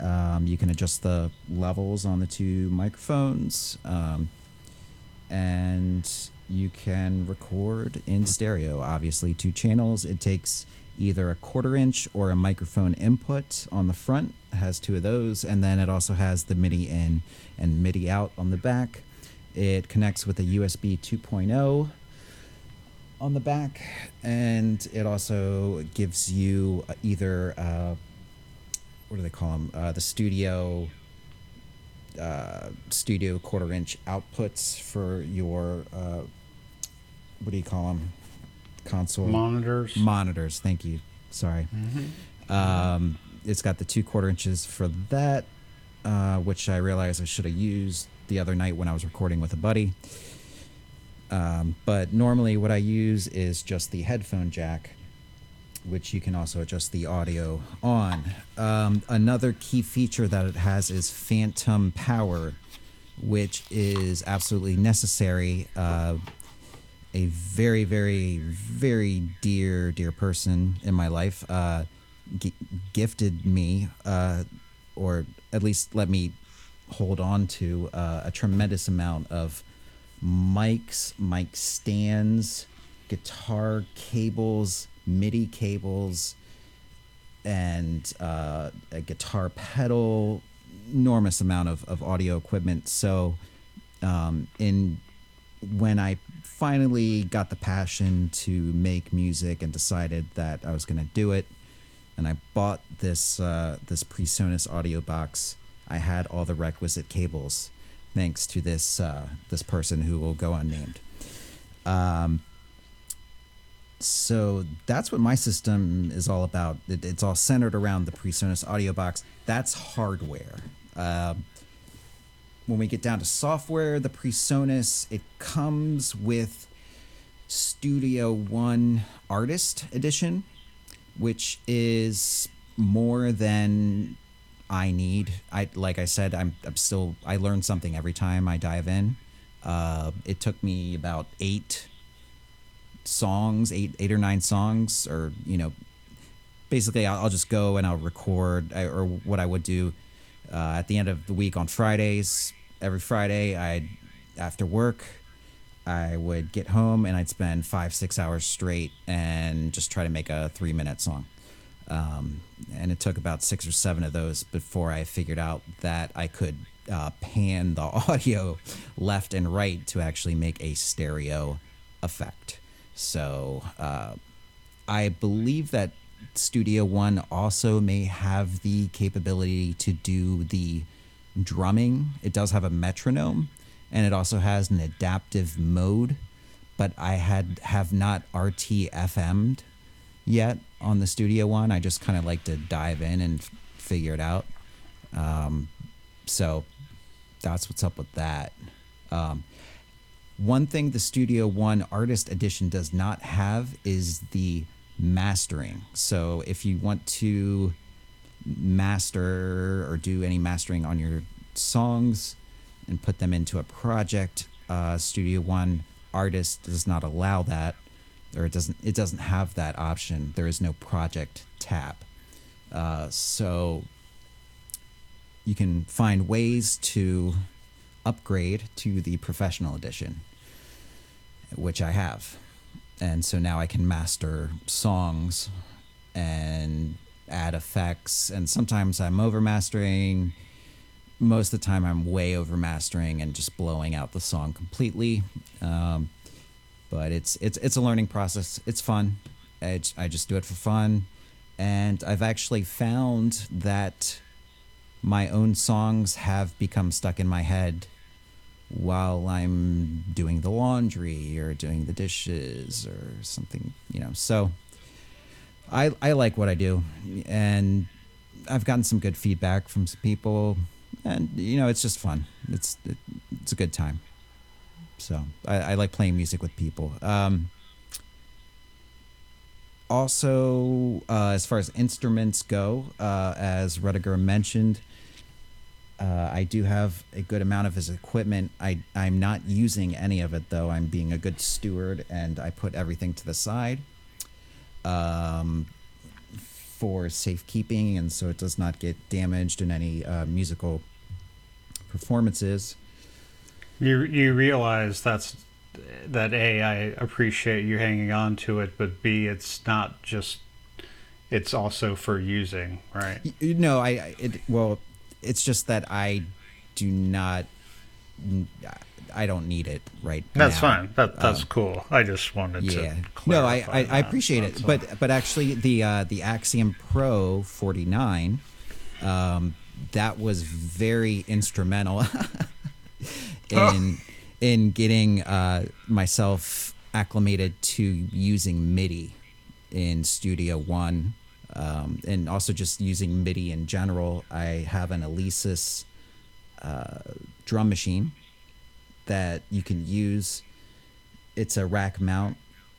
Um, you can adjust the levels on the two microphones, um, and you can record in stereo. Obviously, two channels. It takes either a quarter inch or a microphone input on the front. It has two of those, and then it also has the MIDI in and MIDI out on the back. It connects with a U S B two point oh on the back, and it also gives you either uh, what do they call them? Uh, the studio uh, studio quarter inch outputs for your uh, what do you call them? Console monitors. Monitors. Thank you. Sorry. Mm-hmm. Um, it's got the two quarter inches for that, uh, which I realized I should have used the other night when I was recording with a buddy. Um, but normally what I use is just the headphone jack, which you can also adjust the audio on. Um, another key feature that it has is phantom power, which is absolutely necessary. Uh, a very, very, very dear, dear person in my life uh, g- gifted me, uh, or at least let me hold on to uh, a tremendous amount of mics, mic stands, guitar cables, MIDI cables, and uh, a guitar pedal, enormous amount of, of audio equipment. So um, in when I finally got the passion to make music and decided that I was going to do it, and I bought this uh, this PreSonus audio box, I had all the requisite cables, thanks to this uh, this person who will go unnamed. Um, so that's what my system is all about. It, it's all centered around the PreSonus audio box. That's hardware. Uh, when we get down to software, the PreSonus, it comes with Studio One Artist Edition, which is more than I need. I like I said, I'm, I'm still I learn something every time I dive in. Uh, it took me about eight songs, eight eight or nine songs, or you know, basically I'll, I'll just go and I'll record, I, or what I would do uh, at the end of the week on Fridays. Every Friday, I'd after work, I would get home and I'd spend five six hours straight and just try to make a three minute song. Um, and it took about six or seven of those before I figured out that I could uh, pan the audio left and right to actually make a stereo effect. So uh, I believe that Studio One also may have the capability to do the drumming. It does have a metronome, and it also has an adaptive mode, but I had have not R T F M'd yet on the Studio One. I just kind of like to dive in and f- figure it out. Um, so that's what's up with that. Um, one thing the Studio One Artist Edition does not have is the mastering. So if you want to master or do any mastering on your songs and put them into a project, uh, Studio One Artist does not allow that. Or it doesn't. It doesn't have that option. There is no project tab, uh, so you can find ways to upgrade to the professional edition, which I have, and so now I can master songs and add effects. And sometimes I'm over mastering. Most of the time, I'm way over mastering and just blowing out the song completely. Um, But it's it's it's a learning process. It's fun. I, I just do it for fun. And I've actually found that my own songs have become stuck in my head while I'm doing the laundry or doing the dishes or something, you know. So I I like what I do. And I've gotten some good feedback from some people. And, you know, it's just fun. It's it, it's a good time. So I, I like playing music with people. Um, also, uh, as far as instruments go, uh, as Rudiger mentioned, uh, I do have a good amount of his equipment. I, I'm not using any of it, though. I'm being a good steward, and I put everything to the side. Um, for safekeeping, and so it does not get damaged in any uh, musical performances. You you realize that's that A, I appreciate you hanging on to it, but B, it's not just, it's also for using, right? You know, I, I it, well, it's just that I do not, I don't need it right that's now. That's fine. That that's um, cool. I just wanted yeah. to clarify. No, I, I, I appreciate that's it, all. but but actually the uh, the Axiom Pro forty-nine, um, that was very instrumental in oh. in getting uh, myself acclimated to using MIDI in Studio One, um, and also just using MIDI in general. I have an Alesis uh, drum machine that you can use. It's a rack mount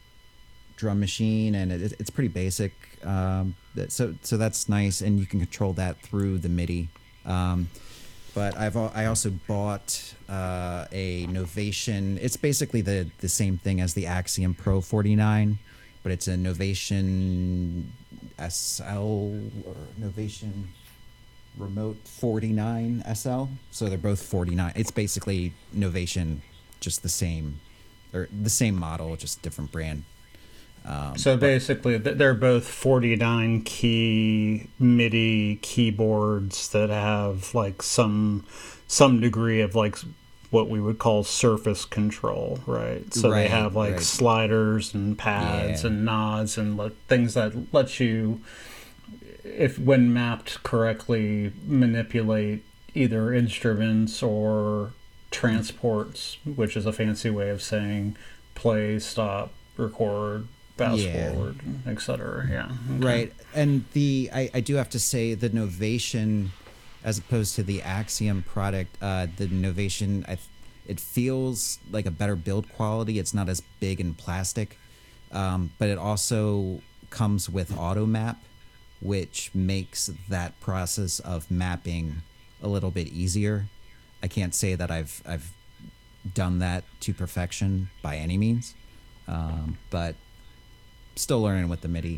drum machine, and it, it's pretty basic. Um, so so that's nice, and you can control that through the MIDI. Um, but I've I also bought uh, a Novation. It's basically the the same thing as the Axiom Pro forty-nine, but it's a Novation S L or Novation Remote forty-nine S L. So they're both forty-nine. It's basically Novation, just the same, or the same model, just different brand. Um, so but, basically, they're both forty-nine key MIDI keyboards that have like some some degree of like what we would call surface control, right? So right, they have like right. sliders and pads yeah. and nods and le- things that let you, if when mapped correctly, manipulate either instruments or transports, which is a fancy way of saying play, stop, record, fast yeah. forward, et cetera. Yeah. Okay. Right. And the I, I do have to say the Novation, as opposed to the Axiom product, uh, the Novation, I, it feels like a better build quality. It's not as big and plastic, um, but it also comes with AutoMap, which makes that process of mapping a little bit easier. I can't say that I've I've done that to perfection by any means, um, but still learning with the MIDI.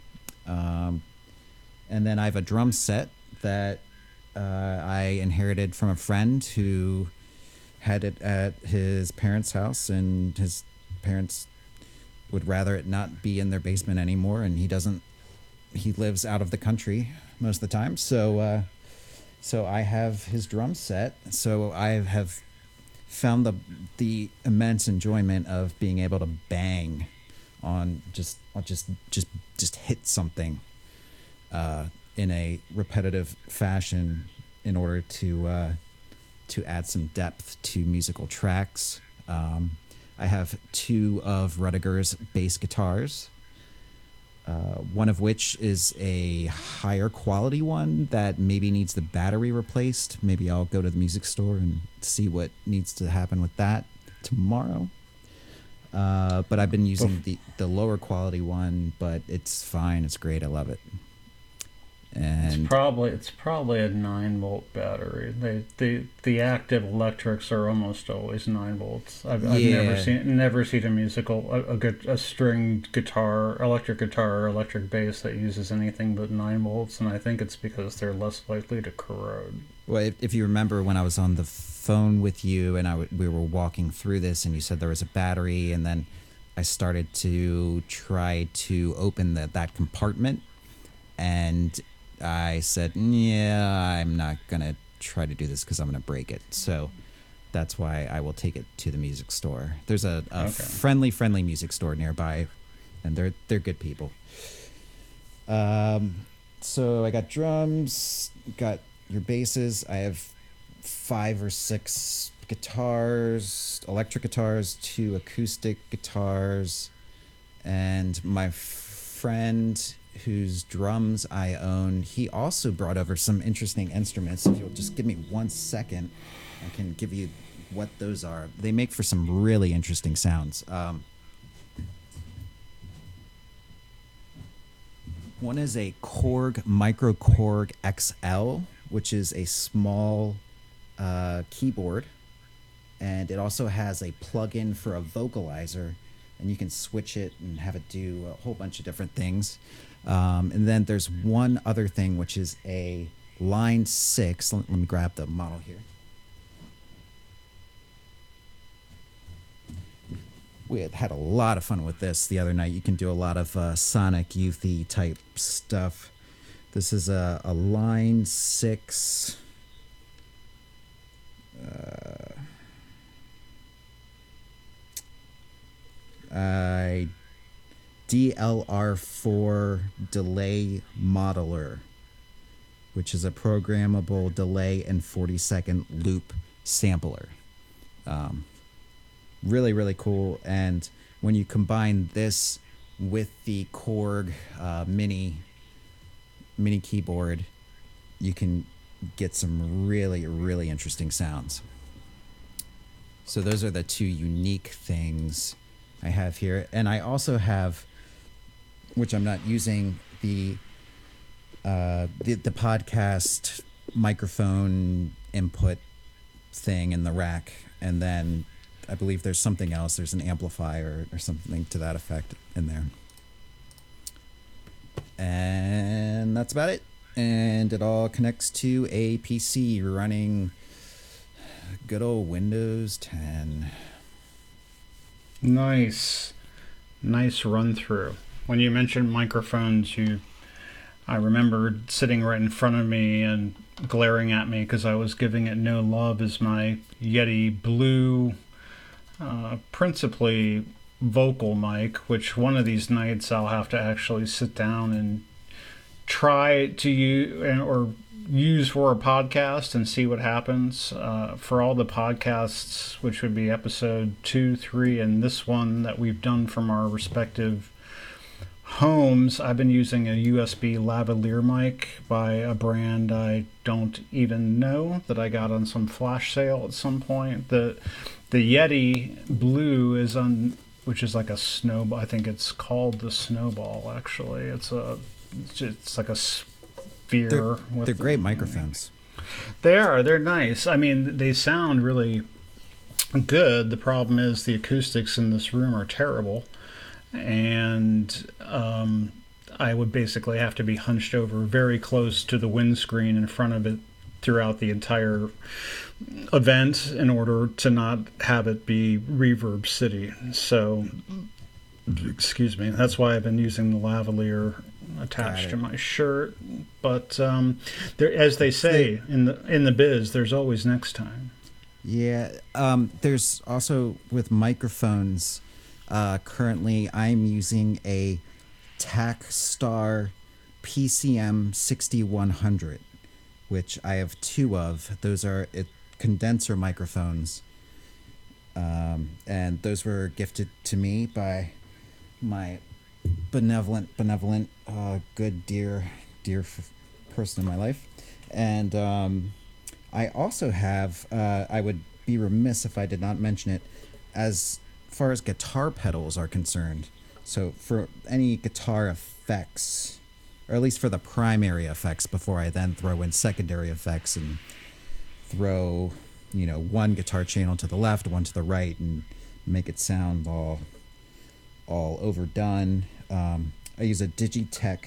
Um, and then I have a drum set that uh, I inherited from a friend who had it at his parents' house, and his parents would rather it not be in their basement anymore, and he doesn't. He lives out of the country most of the time, so uh, so I have his drum set. So I have found the the immense enjoyment of being able to bang on just just just just hit something uh, in a repetitive fashion in order to uh, to add some depth to musical tracks. Um, I have two of Rudiger's bass guitars. Uh, one of which is a higher quality one that maybe needs the battery replaced. Maybe I'll go to the music store and see what needs to happen with that tomorrow. Uh, but I've been using the, the lower quality one, but it's fine. It's great. I love it. And it's probably it's probably a nine volt battery. They the the active electrics are almost always nine volts. I've, I've yeah. never seen never seen a musical a, a good a stringed guitar, electric guitar, or electric bass that uses anything but nine volts, and I think it's because they're less likely to corrode. Well, if, if you remember when I was on the phone with you and I w- we were walking through this, and you said there was a battery, and then I started to try to open the, that compartment, and I said, yeah, I'm not going to try to do this because I'm going to break it. So that's why I will take it to the music store. There's a, a okay. friendly, friendly music store nearby, and they're they're good people. Um, so I got drums, got your basses. I have five or six guitars, electric guitars, two acoustic guitars, and my friend whose drums I own, he also brought over some interesting instruments. If you'll just give me one second, I can give you what those are. They make for some really interesting sounds. Um, one is a Korg Micro Korg X L, which is a small uh, keyboard, and it also has a plug-in for a vocalizer, and you can switch it and have it do a whole bunch of different things. Um, and then there's one other thing, which is a Line six. Let, let me grab the model here. We had had a lot of fun with this the other night. You can do a lot of uh, Sonic Youthy type stuff. This is a, a Line six. Uh, I D L R four delay modeler, which is a programmable delay and forty second loop sampler. Um, really, really cool. And when you combine this with the Korg uh, mini mini keyboard, you can get some really, really interesting sounds. So those are the two unique things I have here. And I also have, which I'm not using, the uh, the, the podcast microphone input thing in the rack. And then I believe there's something else. There's an amplifier or something to that effect in there. And that's about it. And it all connects to a P C running good old Windows ten. Nice. Nice run through. When you mentioned microphones, you I remembered sitting right in front of me and glaring at me because I was giving it no love as my Yeti Blue, uh, principally vocal mic, which one of these nights I'll have to actually sit down and try to use or use for a podcast and see what happens. Uh, for all the podcasts, which would be episode two, three, and this one that we've done from our respective homes, I've been using a U S B lavalier mic by a brand I don't even know that I got on some flash sale at some point. The the Yeti Blue is on, which is like a snowball. I think it's called the Snowball. Actually, it's a it's like a sphere. They're, with they're great microphones. They are. They're nice. I mean, they sound really good. The problem is the acoustics in this room are terrible. And um, I would basically have to be hunched over very close to the windscreen in front of it throughout the entire event in order to not have it be Reverb City. So, excuse me, that's why I've been using the lavalier attached to my shirt. But um, there, as they say in the in the biz, there's always next time. Yeah, um, there's also with microphones. Uh, currently, I'm using a Tacstar P C M sixty-one hundred, which I have two of. Those are it, condenser microphones, um, and those were gifted to me by my benevolent, benevolent, uh, good, dear, dear f- person in my life. And um, I also have, uh, I would be remiss if I did not mention it, as far as guitar pedals are concerned. So for any guitar effects, or at least for the primary effects, before I then throw in secondary effects and throw, you know, one guitar channel to the left, one to the right, and make it sound all all overdone. Um, I use a Digitech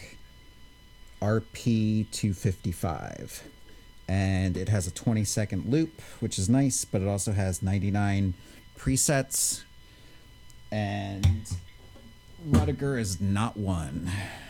R P two fifty-five, and it has a twenty second loop, which is nice, but it also has ninety-nine presets. And Rudiger is not one.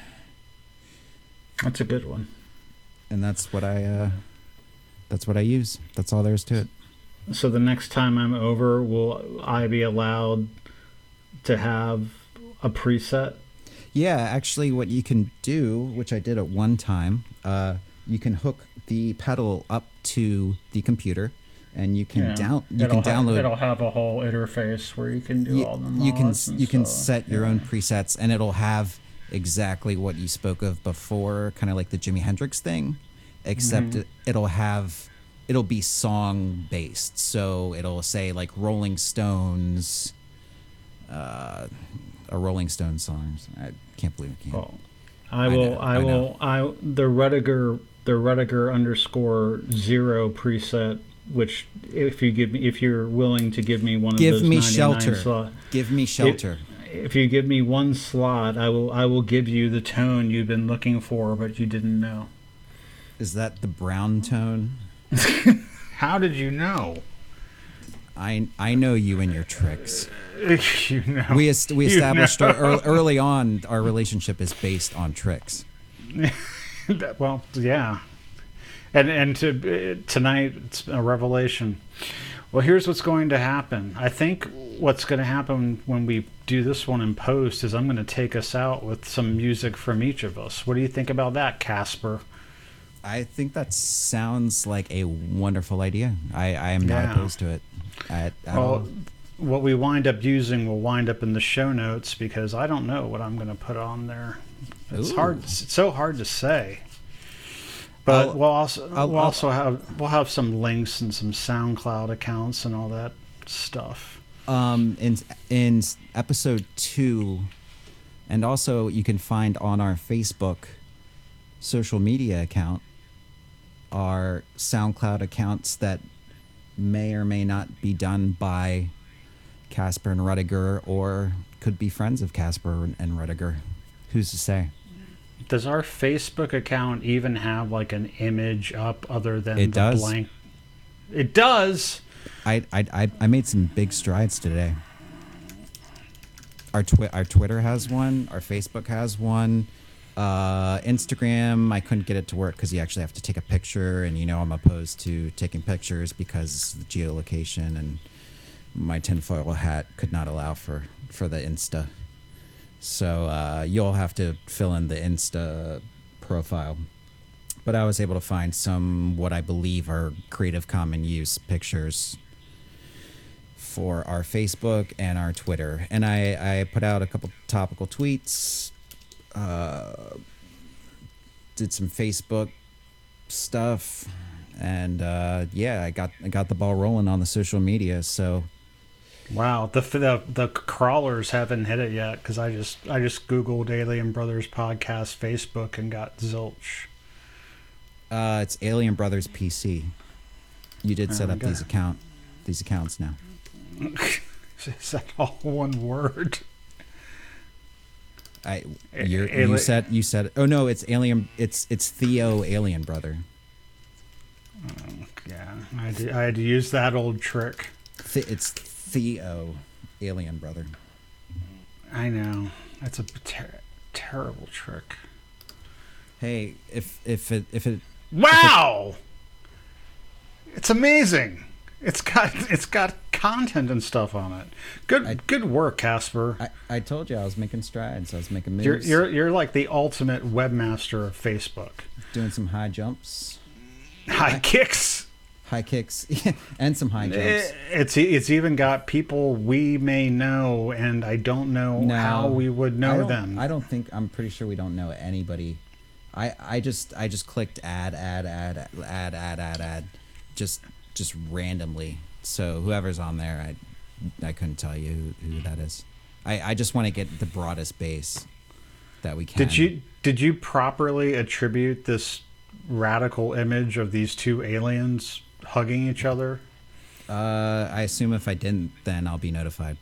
That's a good one. And that's what I uh, that's what I use. That's all there is to it. So the next time I'm over, will I be allowed to have a preset? Yeah, actually what you can do, which I did at one time, uh, you can hook the pedal up to the computer. And you can yeah. down you it'll can download. Have, it'll have a whole interface where you can do you, all the mods. You can and you can stuff. set your yeah. own presets, and it'll have exactly what you spoke of before, kind of like the Jimi Hendrix thing, except mm-hmm. it, it'll have it'll be song based. So it'll say like Rolling Stones, uh, a Rolling Stones song. I can't believe I can't. Oh, I will. I, know, I, I will. I the Rudiger the Rudiger underscore zero preset. Which, if you give me, if you're willing to give me one of give those me ninety-nine shelter, slot, give me shelter. It, if you give me one slot, I will I will give you the tone you've been looking for, but you didn't know. Is that the brown tone? How did you know? I I know you and your tricks. You know. We est- we established you know. our, early on our relationship is based on tricks. Well, yeah. And and to, tonight it's a revelation. Well, here's what's going to happen. I think what's going to happen when we do this one in post is I'm going to take us out with some music from each of us. What do you think about that, Casper? I think that sounds like a wonderful idea. I, I am not Yeah. opposed to it. At, at Well, all. what we wind up using will wind up in the show notes because I don't know what I'm going to put on there. It's Ooh. hard. It's so hard to say. But I'll- we'll also I'll- we'll I'll- also have we'll have some links and some SoundCloud accounts and all that stuff. Um, in in episode two, and also you can find on our Facebook social media account are SoundCloud accounts that may or may not be done by Casper and Rudiger, or could be friends of Casper and Rudiger. Who's to say? Does our Facebook account even have like an image up other than It the does. blank? It does. I I I, I made some big strides today. Our twi- our Twitter has one. Our Facebook has one. Uh, Instagram, I couldn't get it to work because you actually have to take a picture, and you know I'm opposed to taking pictures because of the geolocation, and my tinfoil hat could not allow for, for the Insta. So uh, you'll have to fill in the Insta profile. But I was able to find some what I believe are Creative Common use pictures for our Facebook and our Twitter. And I, I put out a couple topical tweets, uh, did some Facebook stuff, and uh, yeah, I got I got the ball rolling on the social media. So Wow, the the the crawlers haven't hit it yet because I just I just googled Alien Brothers podcast Facebook and got zilch. uh, it's Alien Brothers P C. You did set Oh, up okay. these account these accounts now. Is that all one word? I A- you're, ali- you said you said oh no, it's Alien. It's it's Theo Alien Brother. Yeah, I had to, I had to use that old trick. Th- it's Theo Alien Brother. I know that's a ter- terrible trick. Hey, if if it if it Wow, it's amazing. It's got it's got content and stuff on it. Good I- good work, Casper. I, I told you I was making strides. I was making moves. You're you're you're like the ultimate webmaster of Facebook. doing some high jumps, High kicks. high kicks, and some high jumps. Eh, It's it's even got people we may know, and I don't know No, how we would I know don't- them. I don't think I'm pretty sure we don't know anybody. I, I just I just clicked add add add add add add add, just just randomly. So whoever's on there, I I couldn't tell you who, who that is. I, I just want to get the broadest base that we can. Did you did you properly attribute this radical image of these two aliens hugging each other? Uh, I assume if I didn't, then I'll be notified.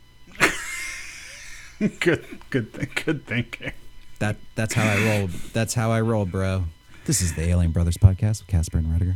good good th- good thinking. That that's how I rolled. That's how I roll, bro. This is the Alien Brothers podcast with Casper and Rudiger.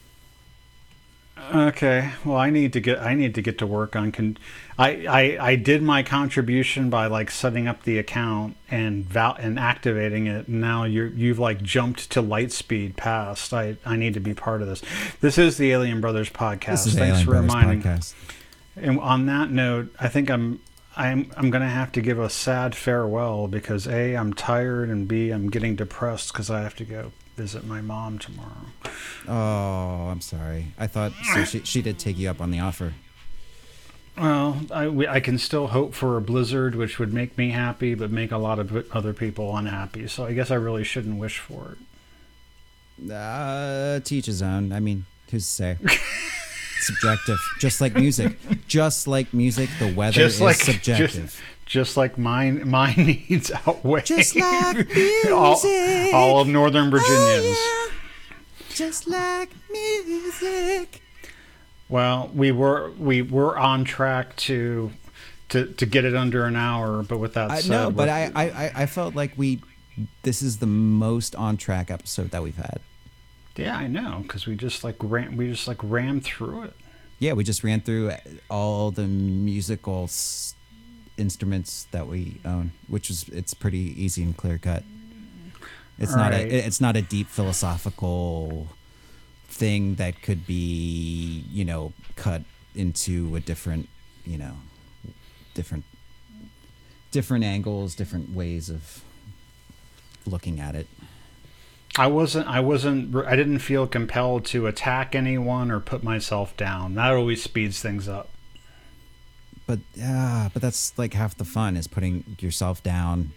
Okay, well, I need to get I need to get to work on. Con- I, I I did my contribution by like setting up the account and val- and activating it. Now you're you've like jumped to light speed past. I I need to be part of this. This is the Alien Brothers podcast. This is the Thanks Alien for Brothers reminding. podcast. And on that note, I think I'm I'm I'm gonna have to give a sad farewell because A, I'm tired, and B, I'm getting depressed because I have to go visit my mom tomorrow. Oh, I'm sorry. I thought so. She she did take you up on the offer. Well, I, we- I can still hope for a blizzard, which would make me happy, but make a lot of other people unhappy. So I guess I really shouldn't wish for it. Uh, to each his own. I mean, who's to say? Subjective. Just like music. Just like music, the weather Just is like subjective. Just, just like mine, my needs outweigh Just like all, music. all of Northern Virginians. Oh, yeah. Just like music. Well, we were we were on track to to, to get it under an hour. But with that I, said, no, but I, I, I felt like we, this is the most on track episode that we've had. Yeah, I know, because we just like ran, we just like ran through it. Yeah, we just ran through all the musical s- instruments that we own, which is it's pretty easy and clear cut. It's all not right. a it's not a deep philosophical thing that could be, you know, cut into a different, you know, different different angles, different ways of looking at it. I wasn't I wasn't I didn't feel compelled to attack anyone or put myself down. That always speeds things up. But yeah, uh, but that's like half the fun is putting yourself down.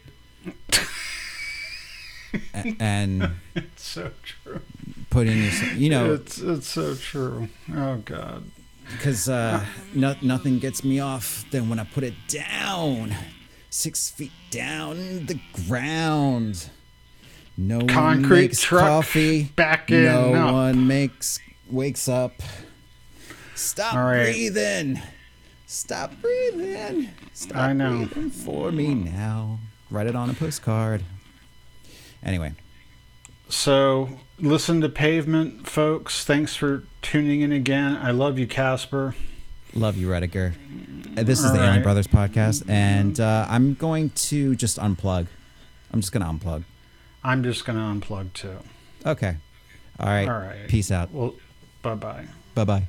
a- and it's so true. Putting yourself, you know, it's it's so true. Oh God. Because uh, no, nothing gets me off than when I put it down, six feet down the ground. No Concrete one makes truck coffee. Back in. No up. one makes wakes up. Stop right. breathing. Stop breathing. Stop I know. breathing for me now. Write it on a postcard. Anyway. So, listen to Pavement, folks. Thanks for tuning in again. I love you, Casper. Love you, Rediger. This is All the right. Alien Brothers podcast, and uh, I'm going to just unplug. I'm just going to unplug. I'm just going to unplug, too. Okay. All right. All right. Peace out. Well, bye-bye. Bye-bye.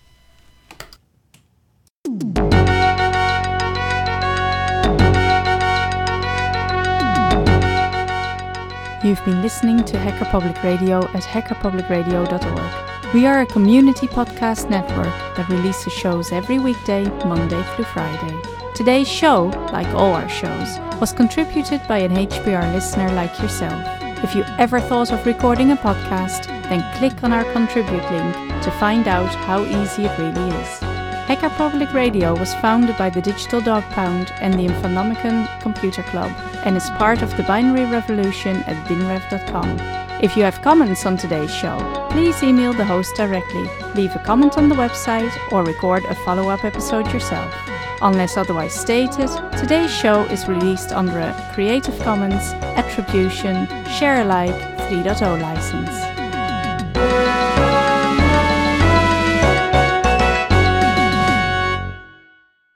You've been listening to Hacker Public Radio at hacker public radio dot org. We are a community podcast network that releases shows every weekday, Monday through Friday. Today's show, like all our shows, was contributed by an H P R listener like yourself. If you ever thought of recording a podcast, then click on our contribute link to find out how easy it really is. Hacker Public Radio was founded by the Digital Dog Pound and the Infonomicon Computer Club and is part of the binary revolution at binrev dot com. If you have comments on today's show, please email the host directly, leave a comment on the website, or record a follow-up episode yourself. Unless otherwise stated, today's show is released under a Creative Commons Attribution Share Alike three point oh license.